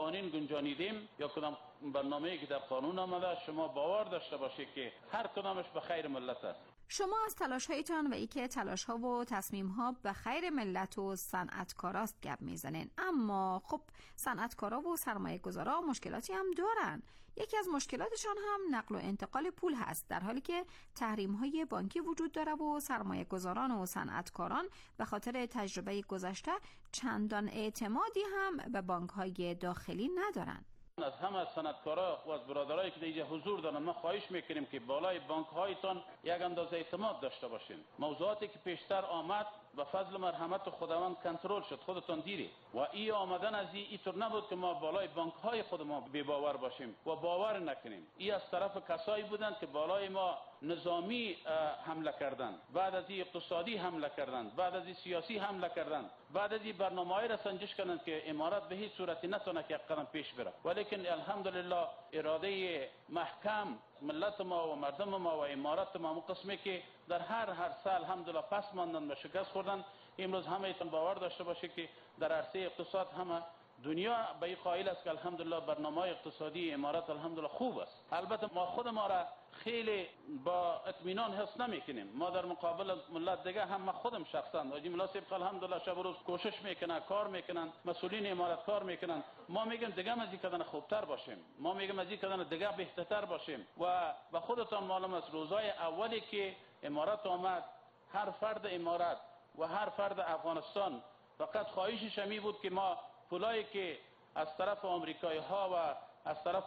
قوانین گنجانیدیم یا کدام برنامه‌ای که در قانون آمده، شما باور داشته باشید که هر کدامش به خیر ملت است. شما از تلاش‌هایتان و اینکه تلاش‌ها و تصمیم‌ها به خیر ملت و صنعتکاراست گپ میزنین، اما خب صنعتکارا و سرمایه‌گذارا مشکلاتی هم دارن. یکی از مشکلاتشان هم نقل و انتقال پول هست، در حالی که تحریم‌های بانکی وجود داره و سرمایه‌گذاران و صنعتکاران به خاطر تجربه گذشته چندان اعتمادی هم به بانک‌های داخلی ندارن. از همه صنعتکارا و از برادرایی که اینجا حضور دارن ما خواهش میکنیم که بالای بانک هایتان یک اندازه اعتماد داشته باشین. موضوعاتی که پیشتر آمد و فضل مرحمت خداوند کنترل شد، خودتان دیری و این آمدن از اینطور نبود که ما بالای بانک های خود ما بی باور باشیم و باور نکنیم. این از طرف کسایی بودند که بالای ما نظامی حمله کردند، بعد از این اقتصادی حمله کردند، بعد از این سیاسی حمله کردند، بعد از این برنامه‌ای را سنجش کردند که امارات به هیچ صورتی نتونه که یک قدم پیش بره. ولیکن الحمدلله اراده محکم ملت ما و مردم ما و امارات ما قسمی که در هر سال الحمدلله پس ماندن و شکست خوردن. امروز همه ایتون باور داشته باشه که در عرصه اقتصاد همه دنیا به این قائل است که الحمدلله برنامه اقتصادی امارات الحمدلله خوب است. البته ما خود ما را خیلی با اطمینان حس نمیکنیم. ما در مقابل ملت دیگه هم خودم شخصا حاجی مناسب الحمدلله شب و روز کوشش میکنن، کار میکنن، مسئولین امارات کار میکنن. ما میگیم دیگه از این کدن خوبتر باشیم، ما میگیم از این کدن دیگه بهترتر باشیم. و خودتان معلوم است روزای اولی که امارات آمد، هر فرد امارات و هر فرد افغانستان فقط خواهشش می بود که ما پولایی که از طرف آمریکایی ها و از طرف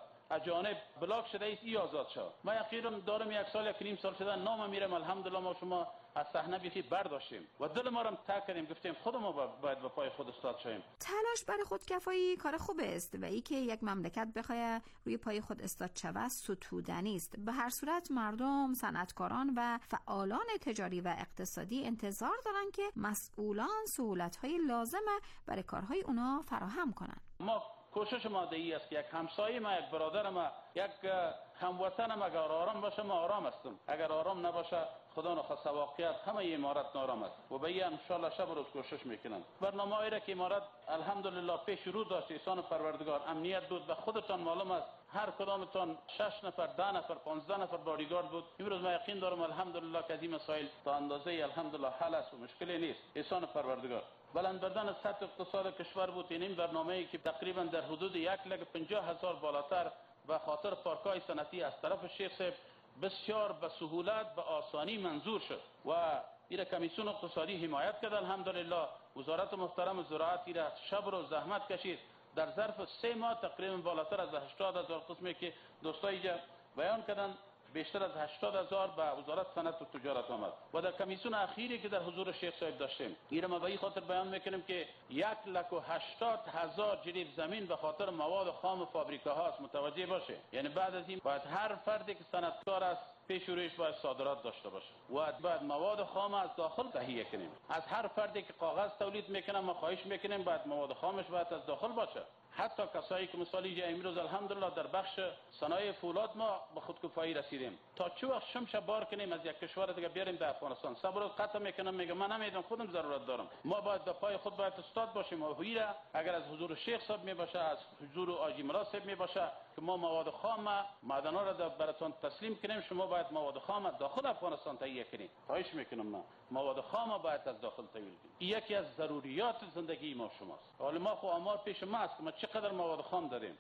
اجانب بلاک شده است ای آزاد شد. ما یقینا دارم یک سال یک نیم سال شده نام میرم الحمدلله ما شما از صحنه بیخی برداشتیم و دل ما را ترک کردیم، گفتیم خود ما باید به پای خود استاد شویم. تلاش برای خودکفایی کار خوب است و ای که یک مملکت بخواد روی پای خود استاد شود ستودنی است. به هر صورت مردم، صنعتکاران و فعالان تجاری و اقتصادی انتظار دارن که مسئولان سهولت‌های لازمه برای کارهای اونا فراهم کنن. ما کوشش ما ای است که یک همسایه ما، یک برادر ما، یک هموطن ما اگر آرام باشه ما آرام هستیم، اگر آرام نباشه خدا نخواسته واقعیت همه امارات نارام است و به این ان شاء الله شب روز کوشش میکنن. برنامه‌ای را که امارات الحمدلله پیش رو داشت احسان پروردگار امنیت بود و خودتان معلوم است هر کدامتان 6 نفر 10 نفر 15 نفر بادیگارد بود. امروز ما یقین دارم الحمدلله که این مسائل تا اندازه الحمدلله حل است و مشکلی نیست. احسان پروردگار بلند بردن سطح اقتصاد کشور بود. این برنامه‌ای که تقریبا در حدود 150,000 بالاتر و خاطر پارک‌های صنعتی از طرف شیخ صاحب بسیار به سهولت به آسانی منظور شد و این کمیسیون اقتصادی حمایت کرد. الحمدلله وزارت محترم زراعت را شب و زحمت کشید. در ظرف 3 ماه تقریبا بالاتر از 80,000 قسمی که دوستای اینجا بیان کردن بیشتر از 80,000 به وزارت صنعت و تجارت آمد و در کمیسیون اخیری که در حضور شیخ صاحب داشتیم این ما به این خاطر بیان میکنیم که 180,000 جریب زمین به خاطر مواد خام فابریکه هاست. متوجه باشه، یعنی بعد از این باید هر فردی که صنعتکار است پیش رویش باید صادرات داشته باشه و باید مواد خام از داخل تهیه کنیم. از هر فردی که کاغذ تولید میکنه ما خواهش میکنیم باید مواد خامش باید از داخل باشه. حتی کسایی که مثلا اینجا امروز الحمدلله در بخش صنایع فولاد ما به خودکفایی رسیدیم. تا چه وقت شمش بار کنیم از یک کشور دیگه بیاریم در افغانستان؟ صبر و قطع میکنم، میگم من نمیدونم خودم ضرورت دارم. ما باید به پای خود باید استاد باشیم و هیره اگر از حضور شیخ صاحب می باشه، از حضور آجی ملا صاحب می باشه که ما مواد خام معدن‌ها را براتون تسلیم کنیم، شما باید مواد خام داخل افغانستان تهیه کنید. خواهش میکنم ما مواد خام باید از داخل تهیه کنیم. یکی از ضروریات زندگی ما شماست. حالا ما خو آمار پیش ما است که ما چقدر مواد خام داریم.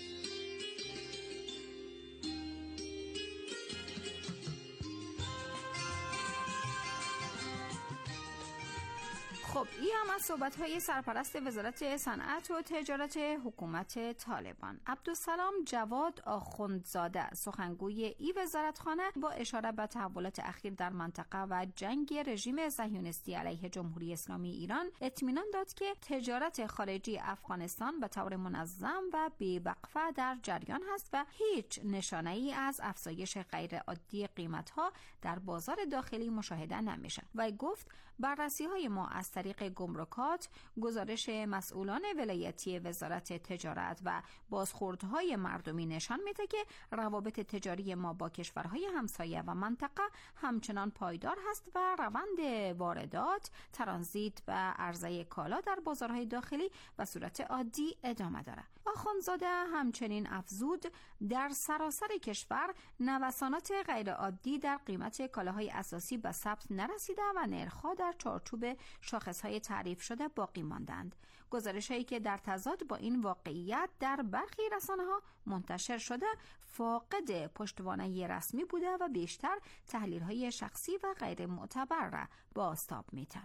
خب این هم از صحبت‌های سرپرست وزارت صنعت و تجارت حکومت طالبان عبدالسلام جواد آخوندزاده، سخنگوی این وزارتخانه، با اشاره به تحولات اخیر در منطقه و جنگ رژیم صهیونیستی علیه جمهوری اسلامی ایران اطمینان داد که تجارت خارجی افغانستان به طور منظم و بی‌وقفه در جریان هست و هیچ نشانه‌ای از افزایش غیر عادی قیمت‌ها در بازار داخلی مشاهده نمیشه و گفت بررسی‌های ما از طریق گمرکات، گزارش مسئولان ولایتی وزارت تجارت و بازخوردهای مردمی نشان میده که روابط تجاری ما با کشورهای همسایه و منطقه همچنان پایدار هست و روند واردات، ترانزیت و عرضه کالا در بازارهای داخلی به صورت عادی ادامه داره. آخوندزاده همچنین افزود در سراسر کشور نوسانات غیرعادی در قیمت کالاهای اساسی به ثبت نرسیده و نرخ‌ها در چارچوب شاخص‌های تعریف شده باقی ماندند. گزارش‌هایی که در تضاد با این واقعیت در برخی رسانه‌ها منتشر شده فاقد پشتوانه رسمی بوده و بیشتر تحلیل‌های شخصی و غیر معتبر را بازتاب می‌دهند.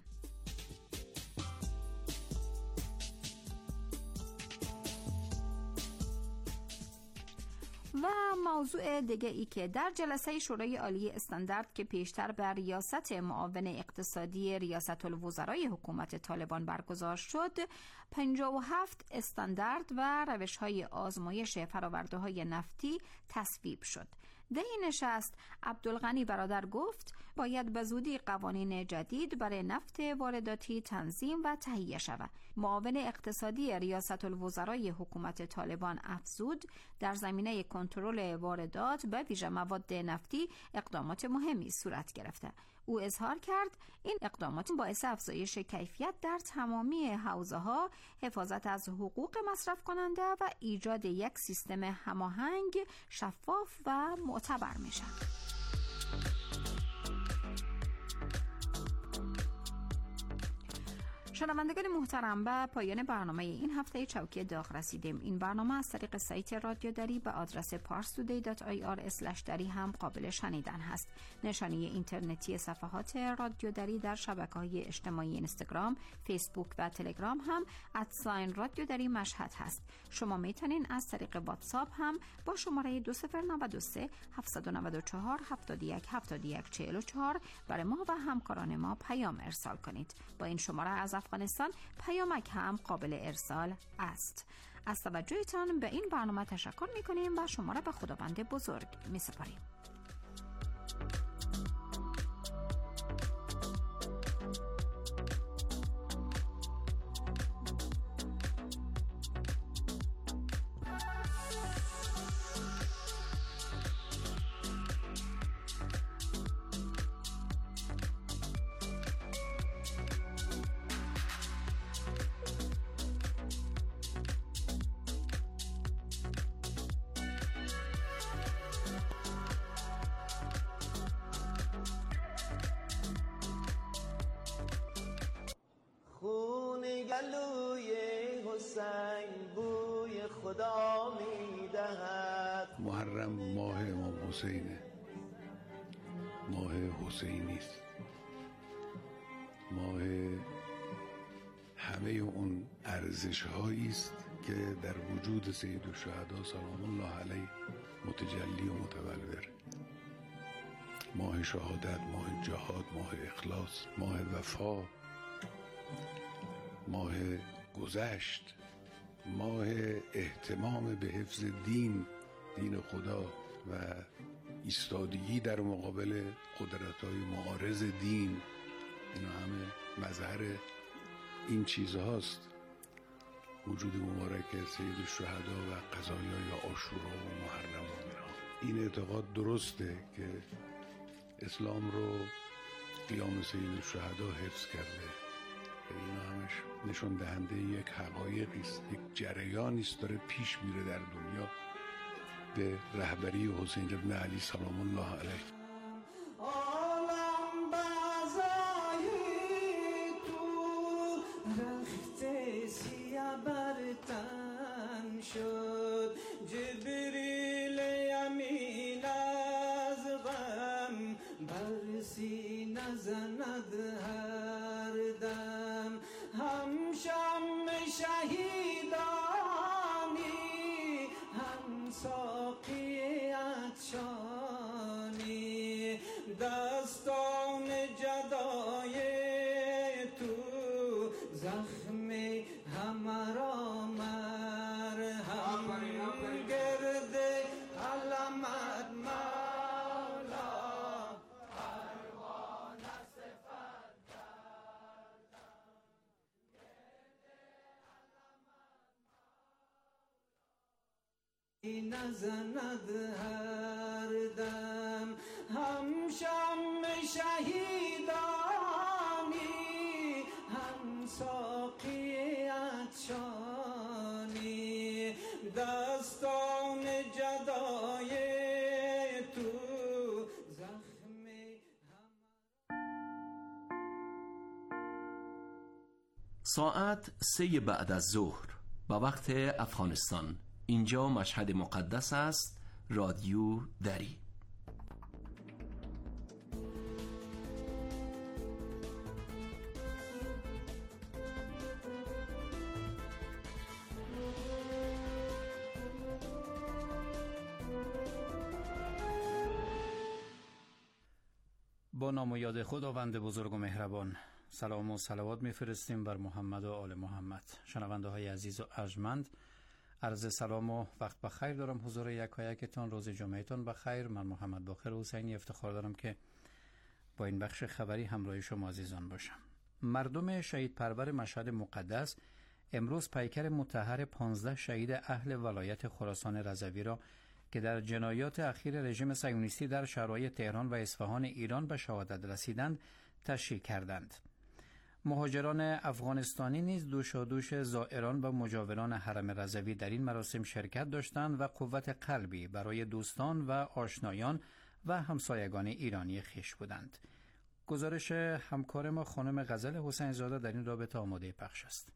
و موضوع دیگه ای که در جلسه شورای عالی استاندارد که پیشتر بر ریاست معاون اقتصادی ریاست الوزرای حکومت طالبان برگزار شد، 57 استاندارد و روش‌های آزمایش فرآورده‌های نفتی تصویب شد. در این نشست عبدالغنی برادر گفت باید به زودی قوانین جدید برای نفت وارداتی تنظیم و تهیه شود. معاون اقتصادی ریاست الوزرای حکومت طالبان افزود در زمینه کنترل واردات به ویژه مواد نفتی اقدامات مهمی صورت گرفته. او اظهار کرد این اقدامات باعث افزایش کیفیت در تمامی حوزه‌ها، حفاظت از حقوق مصرف کننده و ایجاد یک سیستم هماهنگ، شفاف و معتبر میشه. شنوندگان محترم، به پایان برنامه این هفته چوکی داغ رسیدیم. این برنامه از طریق سایت رادیو دری به آدرس parstoday.ir/dari هم قابل شنیدن هست. نشانی اینترنتی صفحات رادیو دری در شبکه‌های اجتماعی اینستاگرام، فیسبوک و تلگرام هم @رادیو دری مشهد هست. شما میتونین از طریق واتساپ هم با شماره 2093 794 71 71 44 برای ما و همکاران ما پیام ارسال کنید. با این شماره از افغانستان پیامک هم قابل ارسال است. از توجهتان به این برنامه تشکر می‌کنیم و شما را به خداوند بزرگ می‌سپاریم. گلوی حسین بوی خدا میدهد. محرم ماه امام حسینه، ماه حسینی است، ماه همه اون ارزش هایی است که در وجود سید الشهدا سلام الله علیه متجلی و متبلور. ماه شهادت، ماه جهاد، ماه اخلاص، ماه وفا، ماه گذشت، ماه اهتمام به حفظ دین خدا و ایستادگی در مقابل قدرت‌های معارض دین. اینا همه مظهر این چیزهاست. وجود مبارک سید الشهدا و قضایای عاشورا و محرم و اینا. این اعتقاد درسته که اسلام رو قیام سید الشهدا حفظ کرده. اینا همش نشون دهنده یک حقایقی است، یک جریانی است داره پیش میره در دنیا به رهبری حسین ابن علی سلام الله علیه. عالم بازای تو رخت سیاه برتن شد، جبریل یمین از غم بر سینه زند هر دم. هم شم شهیدانی، هم ساقی عطشانی، دستان جدای تو زخم همرا مرهم. گرد علمت مولا پروانه صفت نزند هر دم. هم شم شهیدانی، هم ساقی عطشانی، ساعت 3 بعد از ظهر به وقت افغانستان. اینجا مشهد مقدس است. رادیو دری. با نام و یاد خداوند بزرگ و مهربان، سلام و صلوات میفرستیم بر محمد و آل محمد. شنونده های عزیز و ارجمند، عرض سلام و وقت بخیر دارم حضور یکایکتان. روز جمعهتان بخیر. من محمد باقر حسینی افتخار دارم که با این بخش خبری همراه شما عزیزان باشم. مردم شهید پرور مشهد مقدس امروز پیکر مطهر 15 شهید اهل ولایت خراسان رضوی را که در جنایات اخیر رژیم صهیونیستی در شهرهای تهران و اصفهان ایران به شهادت رسیدند تشییع کردند. مهاجران افغانستانی نیز دوشادوش زائران و مجاوران حرم رضوی در این مراسم شرکت داشتند و قوت قلبی برای دوستان و آشنایان و همسایگان ایرانی خویش بودند. گزارش همکار ما خانم غزل حسین زاده در این رابطه آماده پخش است.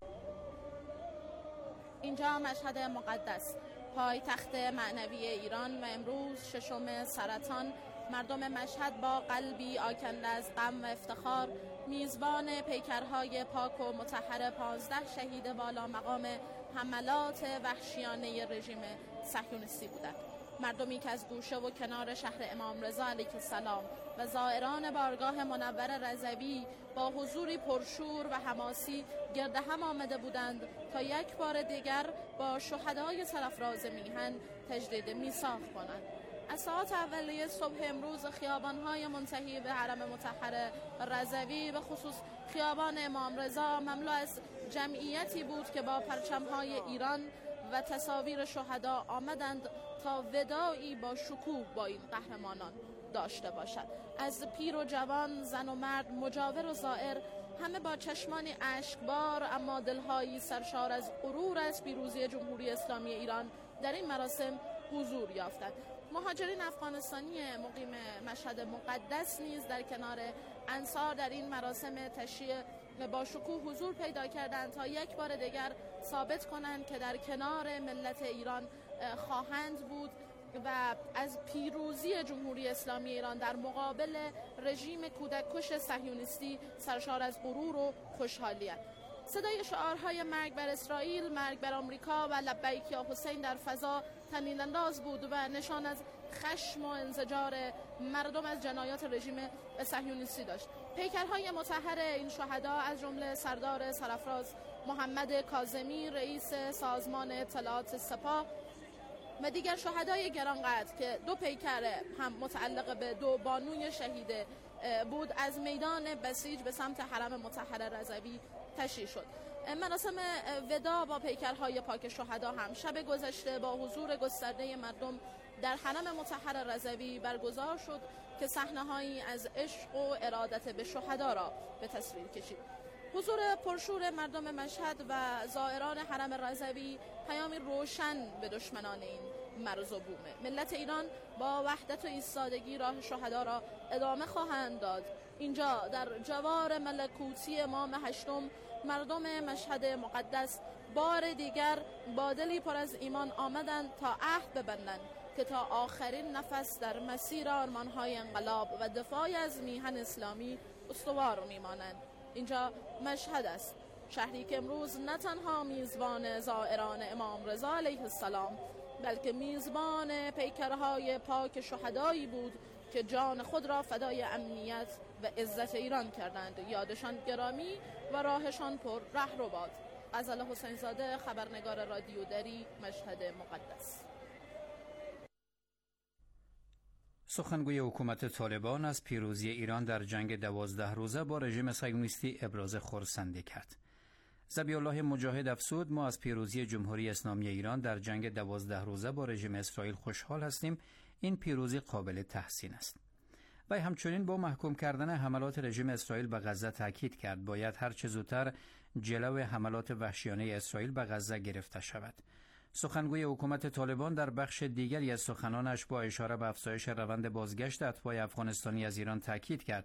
اینجا مشهد مقدس، پایتخت معنوی ایران و امروز 6 سرطان، مردم مشهد با قلبی آکنده از غم و افتخار میزبان پیکرهای پاک و مطهر 15 شهید والا مقام حملات وحشیانه رژیم صهیونیستی بودند. مردمی که از گوشه و کنار شهر امام رضا علیه السلام و زائران بارگاه منور رضوی با حضوری پرشور و حماسی گرد هم آمده بودند تا یک بار دیگر با شهدای سرافراز میهن تجدید میثاق کنند. از ساعات اولیه صبح امروز خیابان‌های منتهی به حرم مطهر رضوی و خصوص خیابان امام رضا مملو از جمعیتی بود که با پرچم‌های ایران و تصاویر شهدا آمدند تا وداعی با شکوه با این قهرمانان داشته باشد. از پیر و جوان، زن و مرد، مجاور و زائر، همه با چشمانی اشکبار اما دلهایی سرشار از غرور از پیروزی جمهوری اسلامی ایران در این مراسم حضور یافتند. مهاجرین افغانستانی مقیم مشهد مقدس نیز در کنار انصار در این مراسم تشییع با شکوه حضور پیدا کردند تا یک بار دیگر ثابت کنند که در کنار ملت ایران خواهند بود و از پیروزی جمهوری اسلامی ایران در مقابل رژیم کودککش صهیونیستی سرشار از غرور و خوشحالی‌اند. صدای شعارهای مرگ بر اسرائیل، مرگ بر آمریکا و لبیک یا حسین در فضا طنین انداز بود و نشان از خشم و انزجار مردم از جنایات رژیم صهیونیستی داشت. پیکرهای مطهر این شهدا از جمله سردار سرافراز محمد کاظمی، رئیس سازمان اطلاعات سپاه و دیگر شهدای گرانقدر که 2 پیکر هم متعلق به 2 بانوی شهید بود از میدان بسیج به سمت حرم مطهر رضوی تشییع شد. مراسم ودا با پیکرهای پاک شهدا هم شب گذشته با حضور گسترده مردم در حرم مطهر رضوی برگزار شد که صحنه‌هایی از عشق و ارادت به شهدا را به تصویر کشید. حضور پرشور مردم مشهد و زائران حرم رضوی پیامی روشن به دشمنان این مرز و بومه. ملت ایران با وحدت و ایستادگی راه شهدا را ادامه خواهند داد. اینجا در جوار ملکوتی امام هشتم مردم مشهد مقدس بار دیگر با دلی پر از ایمان آمدند تا عهد ببندند که تا آخرین نفس در مسیر آرمان‌های انقلاب و دفاع از میهن اسلامی استوار میمانند. اینجا مشهد است، شهری که امروز نه تنها میزبان زائران امام رضا علیه السلام بلکه میزبان پیکرهای پاک شهدایی بود که جان خود را فدای امنیت و عزت ایران کردند. یادشان گرامی و راهشان پر رهرو باد. غزل حسین زاده، خبرنگار رادیو دری، مشهد مقدس. سخنگوی حکومت طالبان از پیروزی ایران در جنگ 12 روزه با رژیم صهیونیستی ابراز خرسندی کرد. ذبیح الله مجاهد افزود: ما از پیروزی جمهوری اسلامی ایران در جنگ 12 روزه با رژیم اسرائیل خوشحال هستیم. این پیروزی قابل تحسین است. و همچنین با محکوم کردن حملات رژیم اسرائیل به غزه تاکید کرد باید هر چه زودتر جلو حملات وحشیانه اسرائیل به غزه گرفته شود. سخنگوی حکومت طالبان در بخش دیگری از سخنانش با اشاره به افزایش روند بازگشت اتباع افغانستانی از ایران تاکید کرد.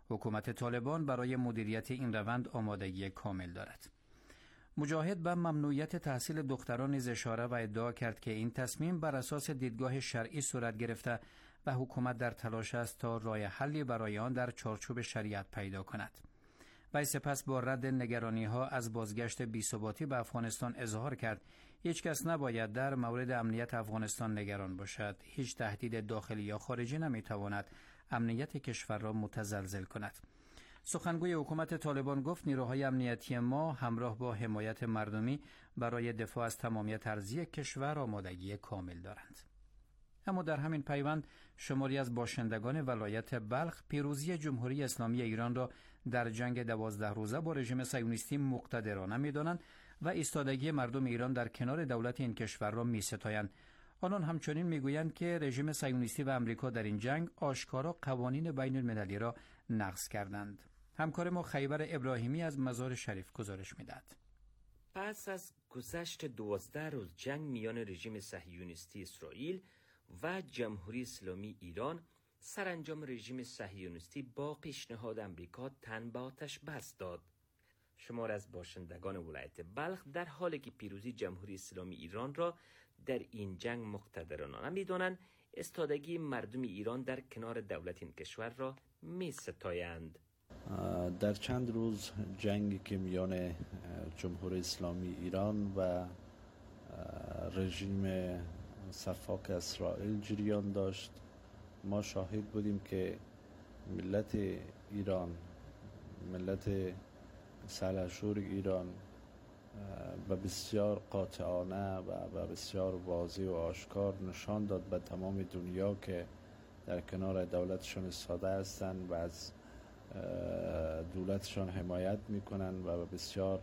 حکومت طالبان برای مدیریت این روند آمادگی کامل دارد. مجاهد به ممنوعیت تحصیل دختران نیز اشاره و ادعا کرد که این تصمیم بر اساس دیدگاه شرعی صورت گرفته و حکومت در تلاش است تا راه حلی برای آن در چارچوب شریعت پیدا کند. وی سپس با رد نگرانی‌ها از بازگشت بی‌ثباتی به افغانستان اظهار کرد هیچ کس نباید در مورد امنیت افغانستان نگران باشد. هیچ تهدید داخلی یا خارجی نمی‌تواند امنیت کشور را متزلزل کند. سخنگوی حکومت طالبان گفت نیروهای امنیتی ما همراه با حمایت مردمی برای دفاع از تمامیت ارضی کشور آمادگی کامل دارند. اما در همین پیوند شماری از باشندگان ولایت بلخ پیروزی جمهوری اسلامی ایران را در جنگ 12 روزه با رژیم صهیونیستی مقتدرانه می‌دانند و ایستادگی مردم ایران در کنار دولت این کشور را می‌ستایند. آنان همچنین می‌گویند که رژیم صهیونیستی و آمریکا در این جنگ آشکارا قوانین بین المللی را نقض کردند. همکار ما خیبر ابراهیمی از مزار شریف گزارش می‌دهد. پس از گذشت 12 روز جنگ میان رژیم صهیونیستی اسرائیل و جمهوری اسلامی ایران، سرانجام رژیم صهیونیستی با پیشنهاد آمریکا تن به آتش بس داد. شمار از باشندگان ولایت بلخ در حالی که پیروزی جمهوری اسلامی ایران را در این جنگ مقتدرانه می‌دانند، ایستادگی مردم ایران در کنار دولت این کشور را می‌ستایند. در چند روز جنگی که میان جمهوری اسلامی ایران و رژیم سفاک اسرائیل جریان داشت، ما شاهد بودیم که ملت ایران، ملت سلحشور ایران و بسیار قاطعانه و بسیار واضح و آشکار نشان داد به تمام دنیا که در کنار دولتشان ایستاده هستند و از دولتشان حمایت میکنن و بسیار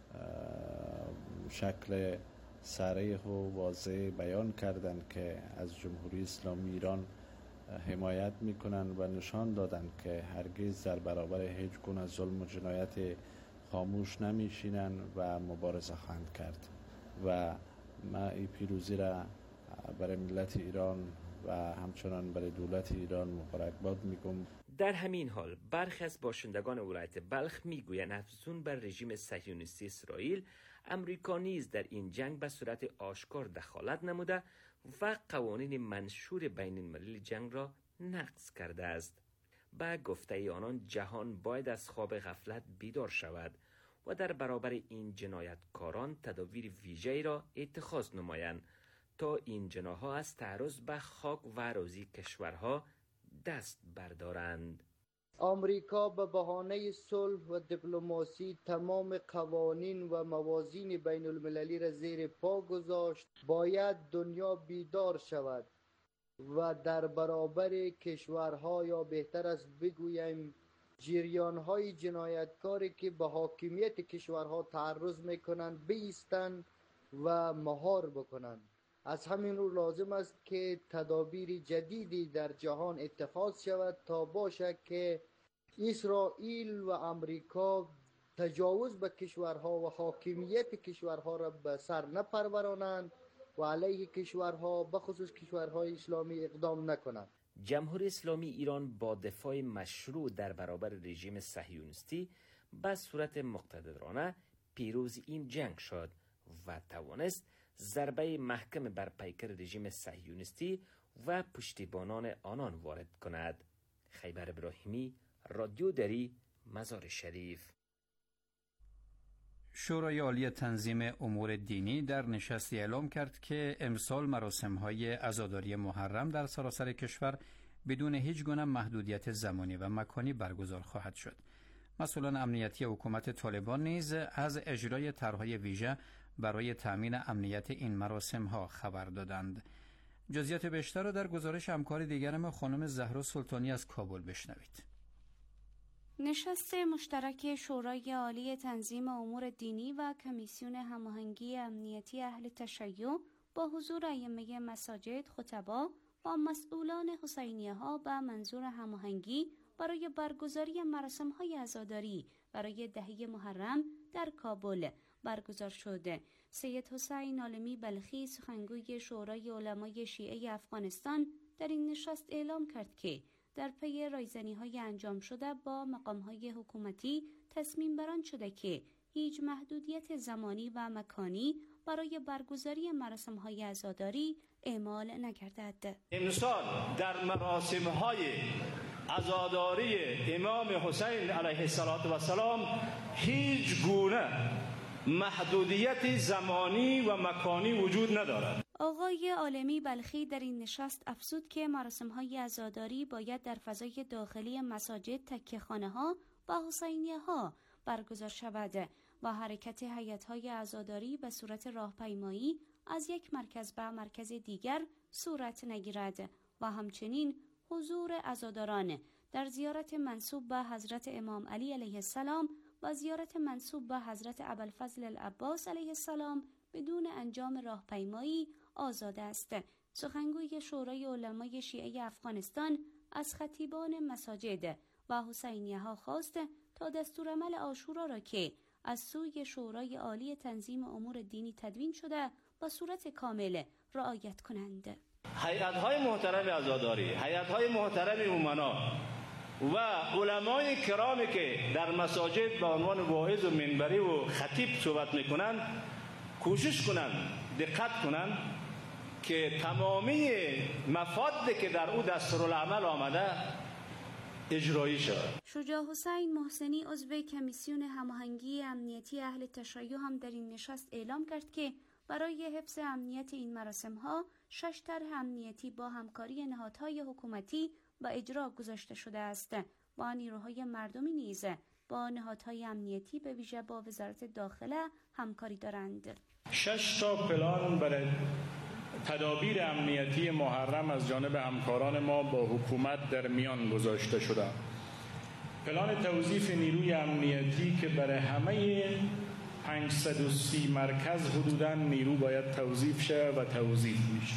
شکل صریح و واضح بیان کردند که از جمهوری اسلامی ایران حمایت میکنن و نشان دادند که هرگز در برابر هیچ گونه ظلم و جنایت خاموش نمیشینن و مبارزه خواهند کرد و ما این پیروزی را برای ملت ایران و همچنان برای دولت ایران مبارکباد میگم. در همین حال برخی از باشندگان ولایت بلخ میگویند افزون بر رژیم صهیونیستی اسرائیل، امریکا نیز در این جنگ به صورت آشکار دخالت نموده و قوانین منشور بین المللی جنگ را نقض کرده است. با گفته آنان جهان باید از خواب غفلت بیدار شود و در برابر این جنایتکاران تدابیر ویژه‌ای را اتخاذ نمایند تا این جناح‌ها از تعرض به خاک و اراضی کشورها دست بردارند. آمریکا به بهانه صلح و دیپلماسی تمام قوانین و موازین بین المللی را زیر پا گذاشت. باید دنیا بیدار شود و در برابر کشورها، یا بهتر است بگوییم جریانهای جنایتکاری که به حاکمیت کشورها تعرض میکنند بایستند و مهار بکنند. از همین رو لازم است که تدابیر جدیدی در جهان اتخاذ شود تا باشد که اسرائیل و امریکا تجاوز به کشورها و حاکمیت کشورها را به سر نپرورانند و علیه کشورها به خصوص کشورهای اسلامی اقدام نکنند. جمهوری اسلامی ایران با دفاع مشروع در برابر رژیم صهیونیستی به صورت مقتدرانه پیروز این جنگ شد و توانست ضربه محکم بر پیکر رژیم صهیونیستی و پشتیبانان آنان وارد کند. خیبر ابراهیمی، رادیو دری، مزار شریف. شورای عالی تنظیم امور دینی در نشستی اعلام کرد که امسال مراسم‌های عزاداری محرم در سراسر کشور بدون هیچ گونه محدودیت زمانی و مکانی برگزار خواهد شد. مسئولان امنیتی حکومت طالبان نیز از اجرای طرح‌های ویژه برای تأمین امنیت این مراسم‌ها خبر دادند. جزئیات بیشتر را در گزارش همکار دیگرم خانم زهرا سلطانی از کابل بشنوید. نشست مشترک شورای عالی تنظیم امور دینی و کمیسیون هماهنگی امنیتی اهل تشیع با حضور ائمه مساجد، خطبا و مسئولان حسینیه‌ها به منظور هماهنگی برای برگزاری مراسم‌های عزاداری برای دهه محرم در کابل برگزار شد. سید حسین عالمی بلخی، سخنگوی شورای علمای شیعه افغانستان، در این نشست اعلام کرد که در پی رایزنی‌های انجام شده با مقام‌های حکومتی تصمیم بران شده که هیچ محدودیت زمانی و مکانی برای برگزاری مراسم‌های عزاداری اعمال نگردد. امسال در مراسم‌های عزاداری امام حسین علیه السلام هیچ گونه محدودیت زمانی و مکانی وجود ندارد. آقای عالمی بلخی در این نشست افزود که مراسم‌های عزاداری باید در فضای داخلی مساجد، تکیه‌خانه‌ها و حسینیه‌ها برگزار شود و حرکت هیئت‌های عزاداری به صورت راهپیمایی از یک مرکز به مرکز دیگر صورت نگیرد و همچنین حضور عزاداران در زیارت منسوب به حضرت امام علی علیه السلام و زیارت منسوب به حضرت ابوالفضل العباس علیه السلام بدون انجام راهپیمایی آزاد است. سخنگوی شورای علمای شیعه افغانستان از خطیبان مساجد و حسینیه‌ها خواست تا دستورالعمل عاشورا را که از سوی شورای عالی تنظیم امور دینی تدوین شده به صورت کامل رعایت کنند. هیئت‌های محترم عزاداری، هیئت‌های محترم امنا و علمای کرامی که در مساجد به عنوان واعظ و منبری و خطیب صحبت میکنند کوشش کنند، دقت کنند که تمامی مفادی که در او دستورالعمل آمده اجرایی شود. شجاع حسین محسنی عضو کمیسیون هماهنگی امنیتی اهل تشیع هم در این نشست اعلام کرد که برای حفظ امنیت این مراسم‌ها 6 طرح امنیتی با همکاری نهادهای حکومتی و اجرا گذاشته شده است و نیروهای مردمی نیز با نهادهای امنیتی به ویژه با وزارت داخله همکاری دارند. 6 تا پلان برای تدابیر امنیتی محرم از جانب همکاران ما با حکومت در میان گذاشته شده. پلان توظیف نیروی امنیتی که برای همه 530 مرکز حدوداً نیرو باید توظیف شه و توظیف میشه.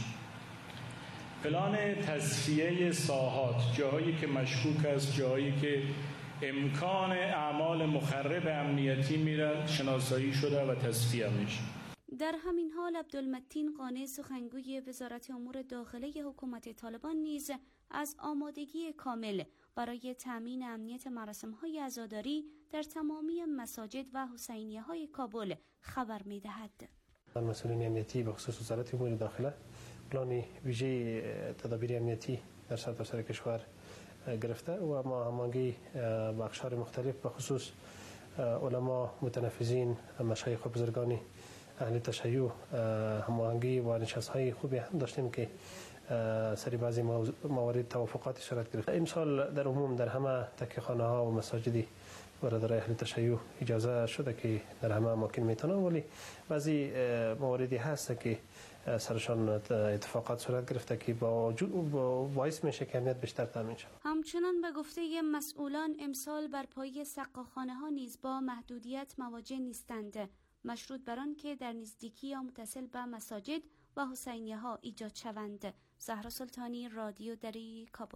پلان تصفیه ساحات، جاهایی که مشکوک است، جاهایی که امکان اعمال مخرب امنیتی میره شناسایی شده و تصفیه میشه. در همین حال عبدالمتین قانع سخنگوی وزارت امور داخله حکومت طالبان نیز از آمادگی کامل برای تأمین امنیت مراسم‌های عزاداری در تمامی مساجد و حسینیه‌های کابل خبر می‌دهد. مسئولین امنیتی به خصوص وزارت امور داخله پلان ویژه تدابیر امنیتی در سرتاسر کشور گرفته و ما هماهنگی بخش‌های مختلف به خصوص علما، متنفذین، مشایخ و بزرگان اهل تشیع هماهنگی و نشست‌های خوبی هم داشتیم که سری بعضی موارد توافقات صورت گرفت. امسال در عموم در همه تکیه‌خانه‌ها و مساجدی برادرای اهل تشیع اجازه شده که در همه اماکن میتونن، ولی بعضی مواردی هست که سرشان اتفاقات صورت گرفته که باعث میشه که امنیت بیشتر تامین شود. همچنان به گفته مسئولان امسال بر پایه سقاخانه‌ها نیز با محدودیت مواجه نیستند، مشروط بر آن که در نزدیکی یا متصل به مساجد و حسینیه‌ها ایجاد شوند. زهرا سلطانی، رادیو دری، کابل.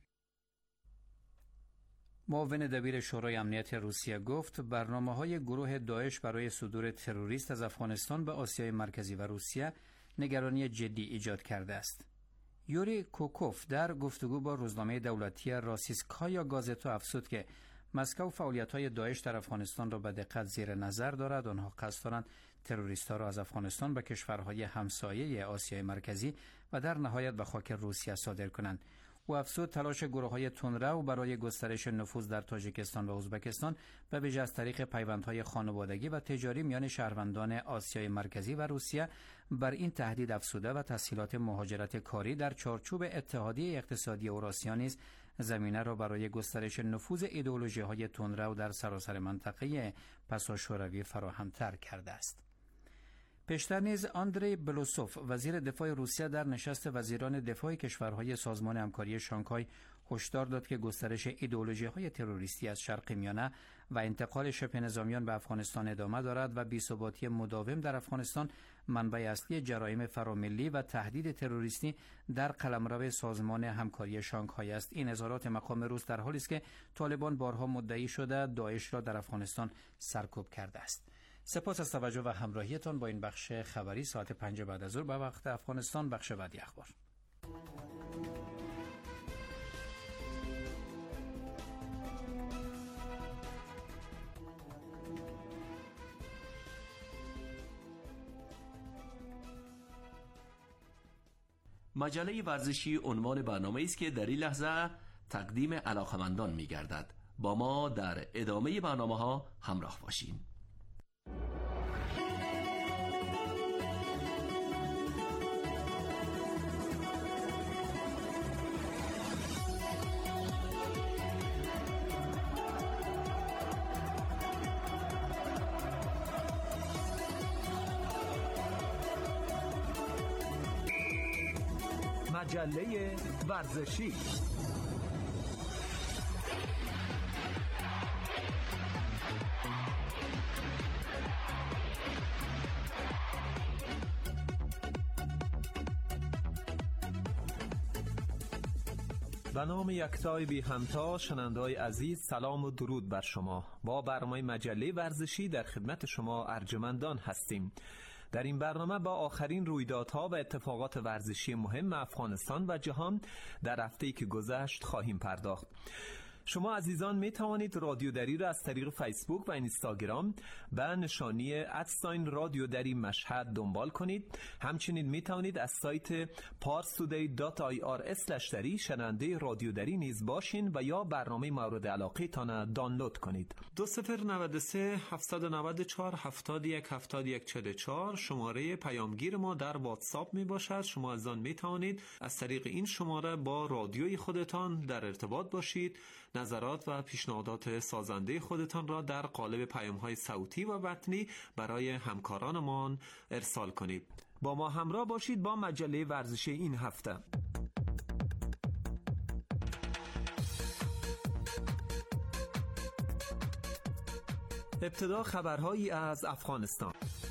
معاون دبیر شورای امنیت روسیه گفت برنامه‌های گروه داعش برای صدور تروریست از افغانستان به آسیای مرکزی و روسیه نگرانی جدی ایجاد کرده است. یوری کوکوف در گفتگو با روزنامه دولتی راسیسکایا گازتا افزود که مسکو فعالیت‌های داعش در افغانستان را به دقت زیر نظر دارد. آنها قصد دارند تروریست‌ها را از افغانستان به کشورهای همسایه آسیای مرکزی و در نهایت به خاک روسیه صادر کنند. او افزود تلاش گروه‌های تندرو برای گسترش نفوذ در تاجیکستان و ازبکستان به ویژه از طریق پیوندهای خانوادگی و تجاری میان شهروندان آسیای مرکزی و روسیه بر این تهدید افزوده و تسهیلات مهاجرت کاری در چارچوب اتحادیه اقتصادی اوراسیا نیز زمینه را برای گسترش نفوذ ایدئولوژی‌های تندرو در سراسر منطقه پسا شوروی فراهم‌تر کرده است. پیشتر نیز آندری بلوسوف وزیر دفاع روسیه در نشست وزیران دفاع کشورهای سازمان همکاری شانگهای هشدار داد که گسترش ایدئولوژی‌های تروریستی از شرق میانه و انتقال شبه نظامیان به افغانستان ادامه دارد و بی‌ثباتی مداوم در افغانستان منبع اصلی جرایم فراملی و تهدید تروریستی در قلمرو سازمان همکاری شانگهای است. این اظهارات مقام روس در حالی است که طالبان بارها مدعی شده داعش را در افغانستان سرکوب کرده است. سپاس از توجه و همراهیتان با این بخش خبری ساعت 5 بعد از ظهر به وقت افغانستان. بخش بعدی اخبار. مجله ورزشی عنوان برنامه است که در این لحظه تقدیم علاقمندان می گردد. با ما در ادامه برنامه ها همراه باشین. مجله ورزشی. به نام یکتای بی همتا، شنونده‌های عزیز سلام و درود بر شما. با برنامه مجله ورزشی در خدمت شما ارجمندان هستیم. در این برنامه با آخرین رویدادها و اتفاقات ورزشی مهم افغانستان و جهان در هفته‌ای که گذشت خواهیم پرداخت. شما عزیزان می توانید رادیو دری را از طریق فیسبوک و اینستاگرام به نشانی @رادیو دری مشهد دنبال کنید. همچنین می توانید از سایت parstoday.ir/dari شنونده رادیو دری نیز باشین و یا برنامه مورد علاقه تان دانلود کنید. 2093 794 71 7144 شماره پیامگیر ما در واتساپ می باشد. شما از آن می توانید از طریق این شماره با رادیوی خودتان در ارتباط باشید. نظرات و پیشنهادات سازنده خودتان را در قالب پیام‌های صوتی و متنی برای همکارانمان ارسال کنید. با ما همراه باشید با مجله ورزشی این هفته. ابتدا خبرهایی از افغانستان.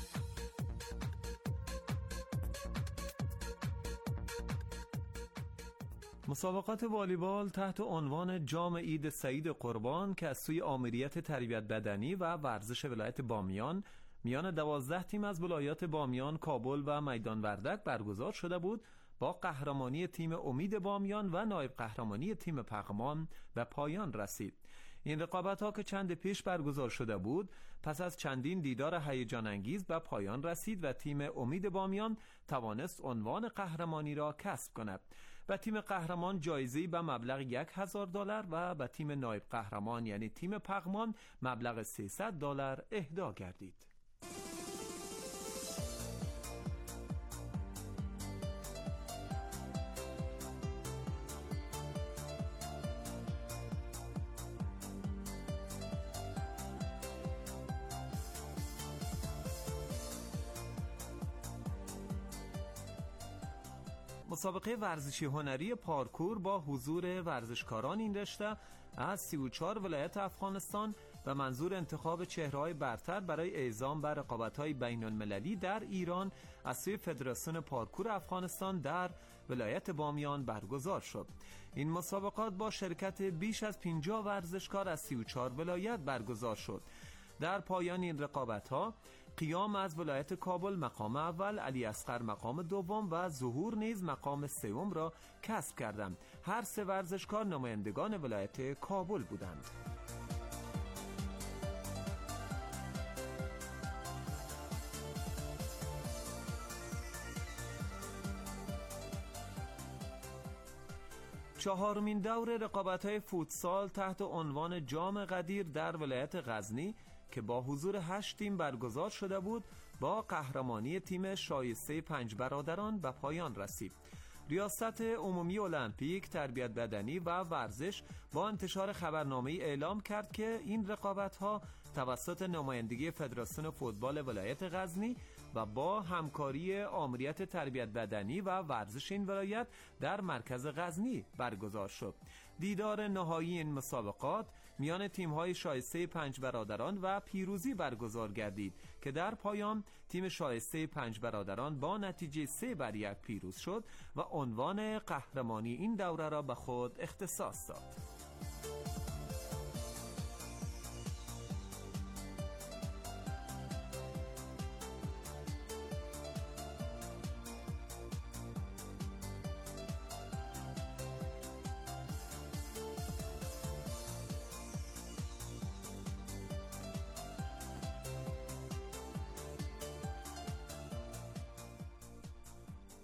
مسابقات والیبال تحت عنوان جام عید سعید قربان که از سوی آمریت تربیت بدنی و ورزش ولایت بامیان میان 12 تیم از ولایات بامیان، کابل و میدان وردک برگزار شده بود، با قهرمانی تیم امید بامیان و نایب قهرمانی تیم پغمان به پایان رسید. این رقابت‌ها که چند پیش برگزار شده بود، پس از چندین دیدار هیجان انگیز به پایان رسید و تیم امید بامیان توانست عنوان قهرمانی را کسب کند. و تیم قهرمان جایزه‌ای به مبلغ $1000 و به تیم نایب قهرمان یعنی تیم پغمان مبلغ $300 اهدا گردید. مسابقه ورزشی هنری پارکور با حضور ورزشکاران این رشته از 34 ولایت افغانستان به منظور انتخاب چهره‌های برتر برای اعزام به رقابت‌های بین‌المللی در ایران از سوی فدراسیون پارکور افغانستان در ولایت بامیان برگزار شد. این مسابقات با شرکت بیش از 50 ورزشکار از 34 ولایت برگزار شد. در پایان این رقابت‌ها قیام از ولایت کابل مقام اول، علی اصغر مقام دوم و ظهور نیز مقام سوم را کسب کردند. هر سه ورزشکار نمایندگان ولایت کابل بودند. چهارمین دور رقابت‌های فوتسال تحت عنوان جام قدیر در ولایت غزنی که با حضور 8 تیم برگزار شده بود، با قهرمانی تیم شایسته 5 برادران به پایان رسید. ریاست عمومی المپیک، تربیت بدنی و ورزش با انتشار خبرنامه‌ای اعلام کرد که این رقابت‌ها توسط نمایندگی فدراسیون فوتبال ولایت غزنی و با همکاری آمریت تربیت بدنی و ورزش این ولایت در مرکز غزنی برگزار شد. دیدار نهایی این مسابقات میان تیم‌های شایسته 5 برادران و پیروزی برگزار گردید که در پایان تیم شایسته 5 برادران با نتیجه 3-1 پیروز شد و عنوان قهرمانی این دوره را به خود اختصاص داد.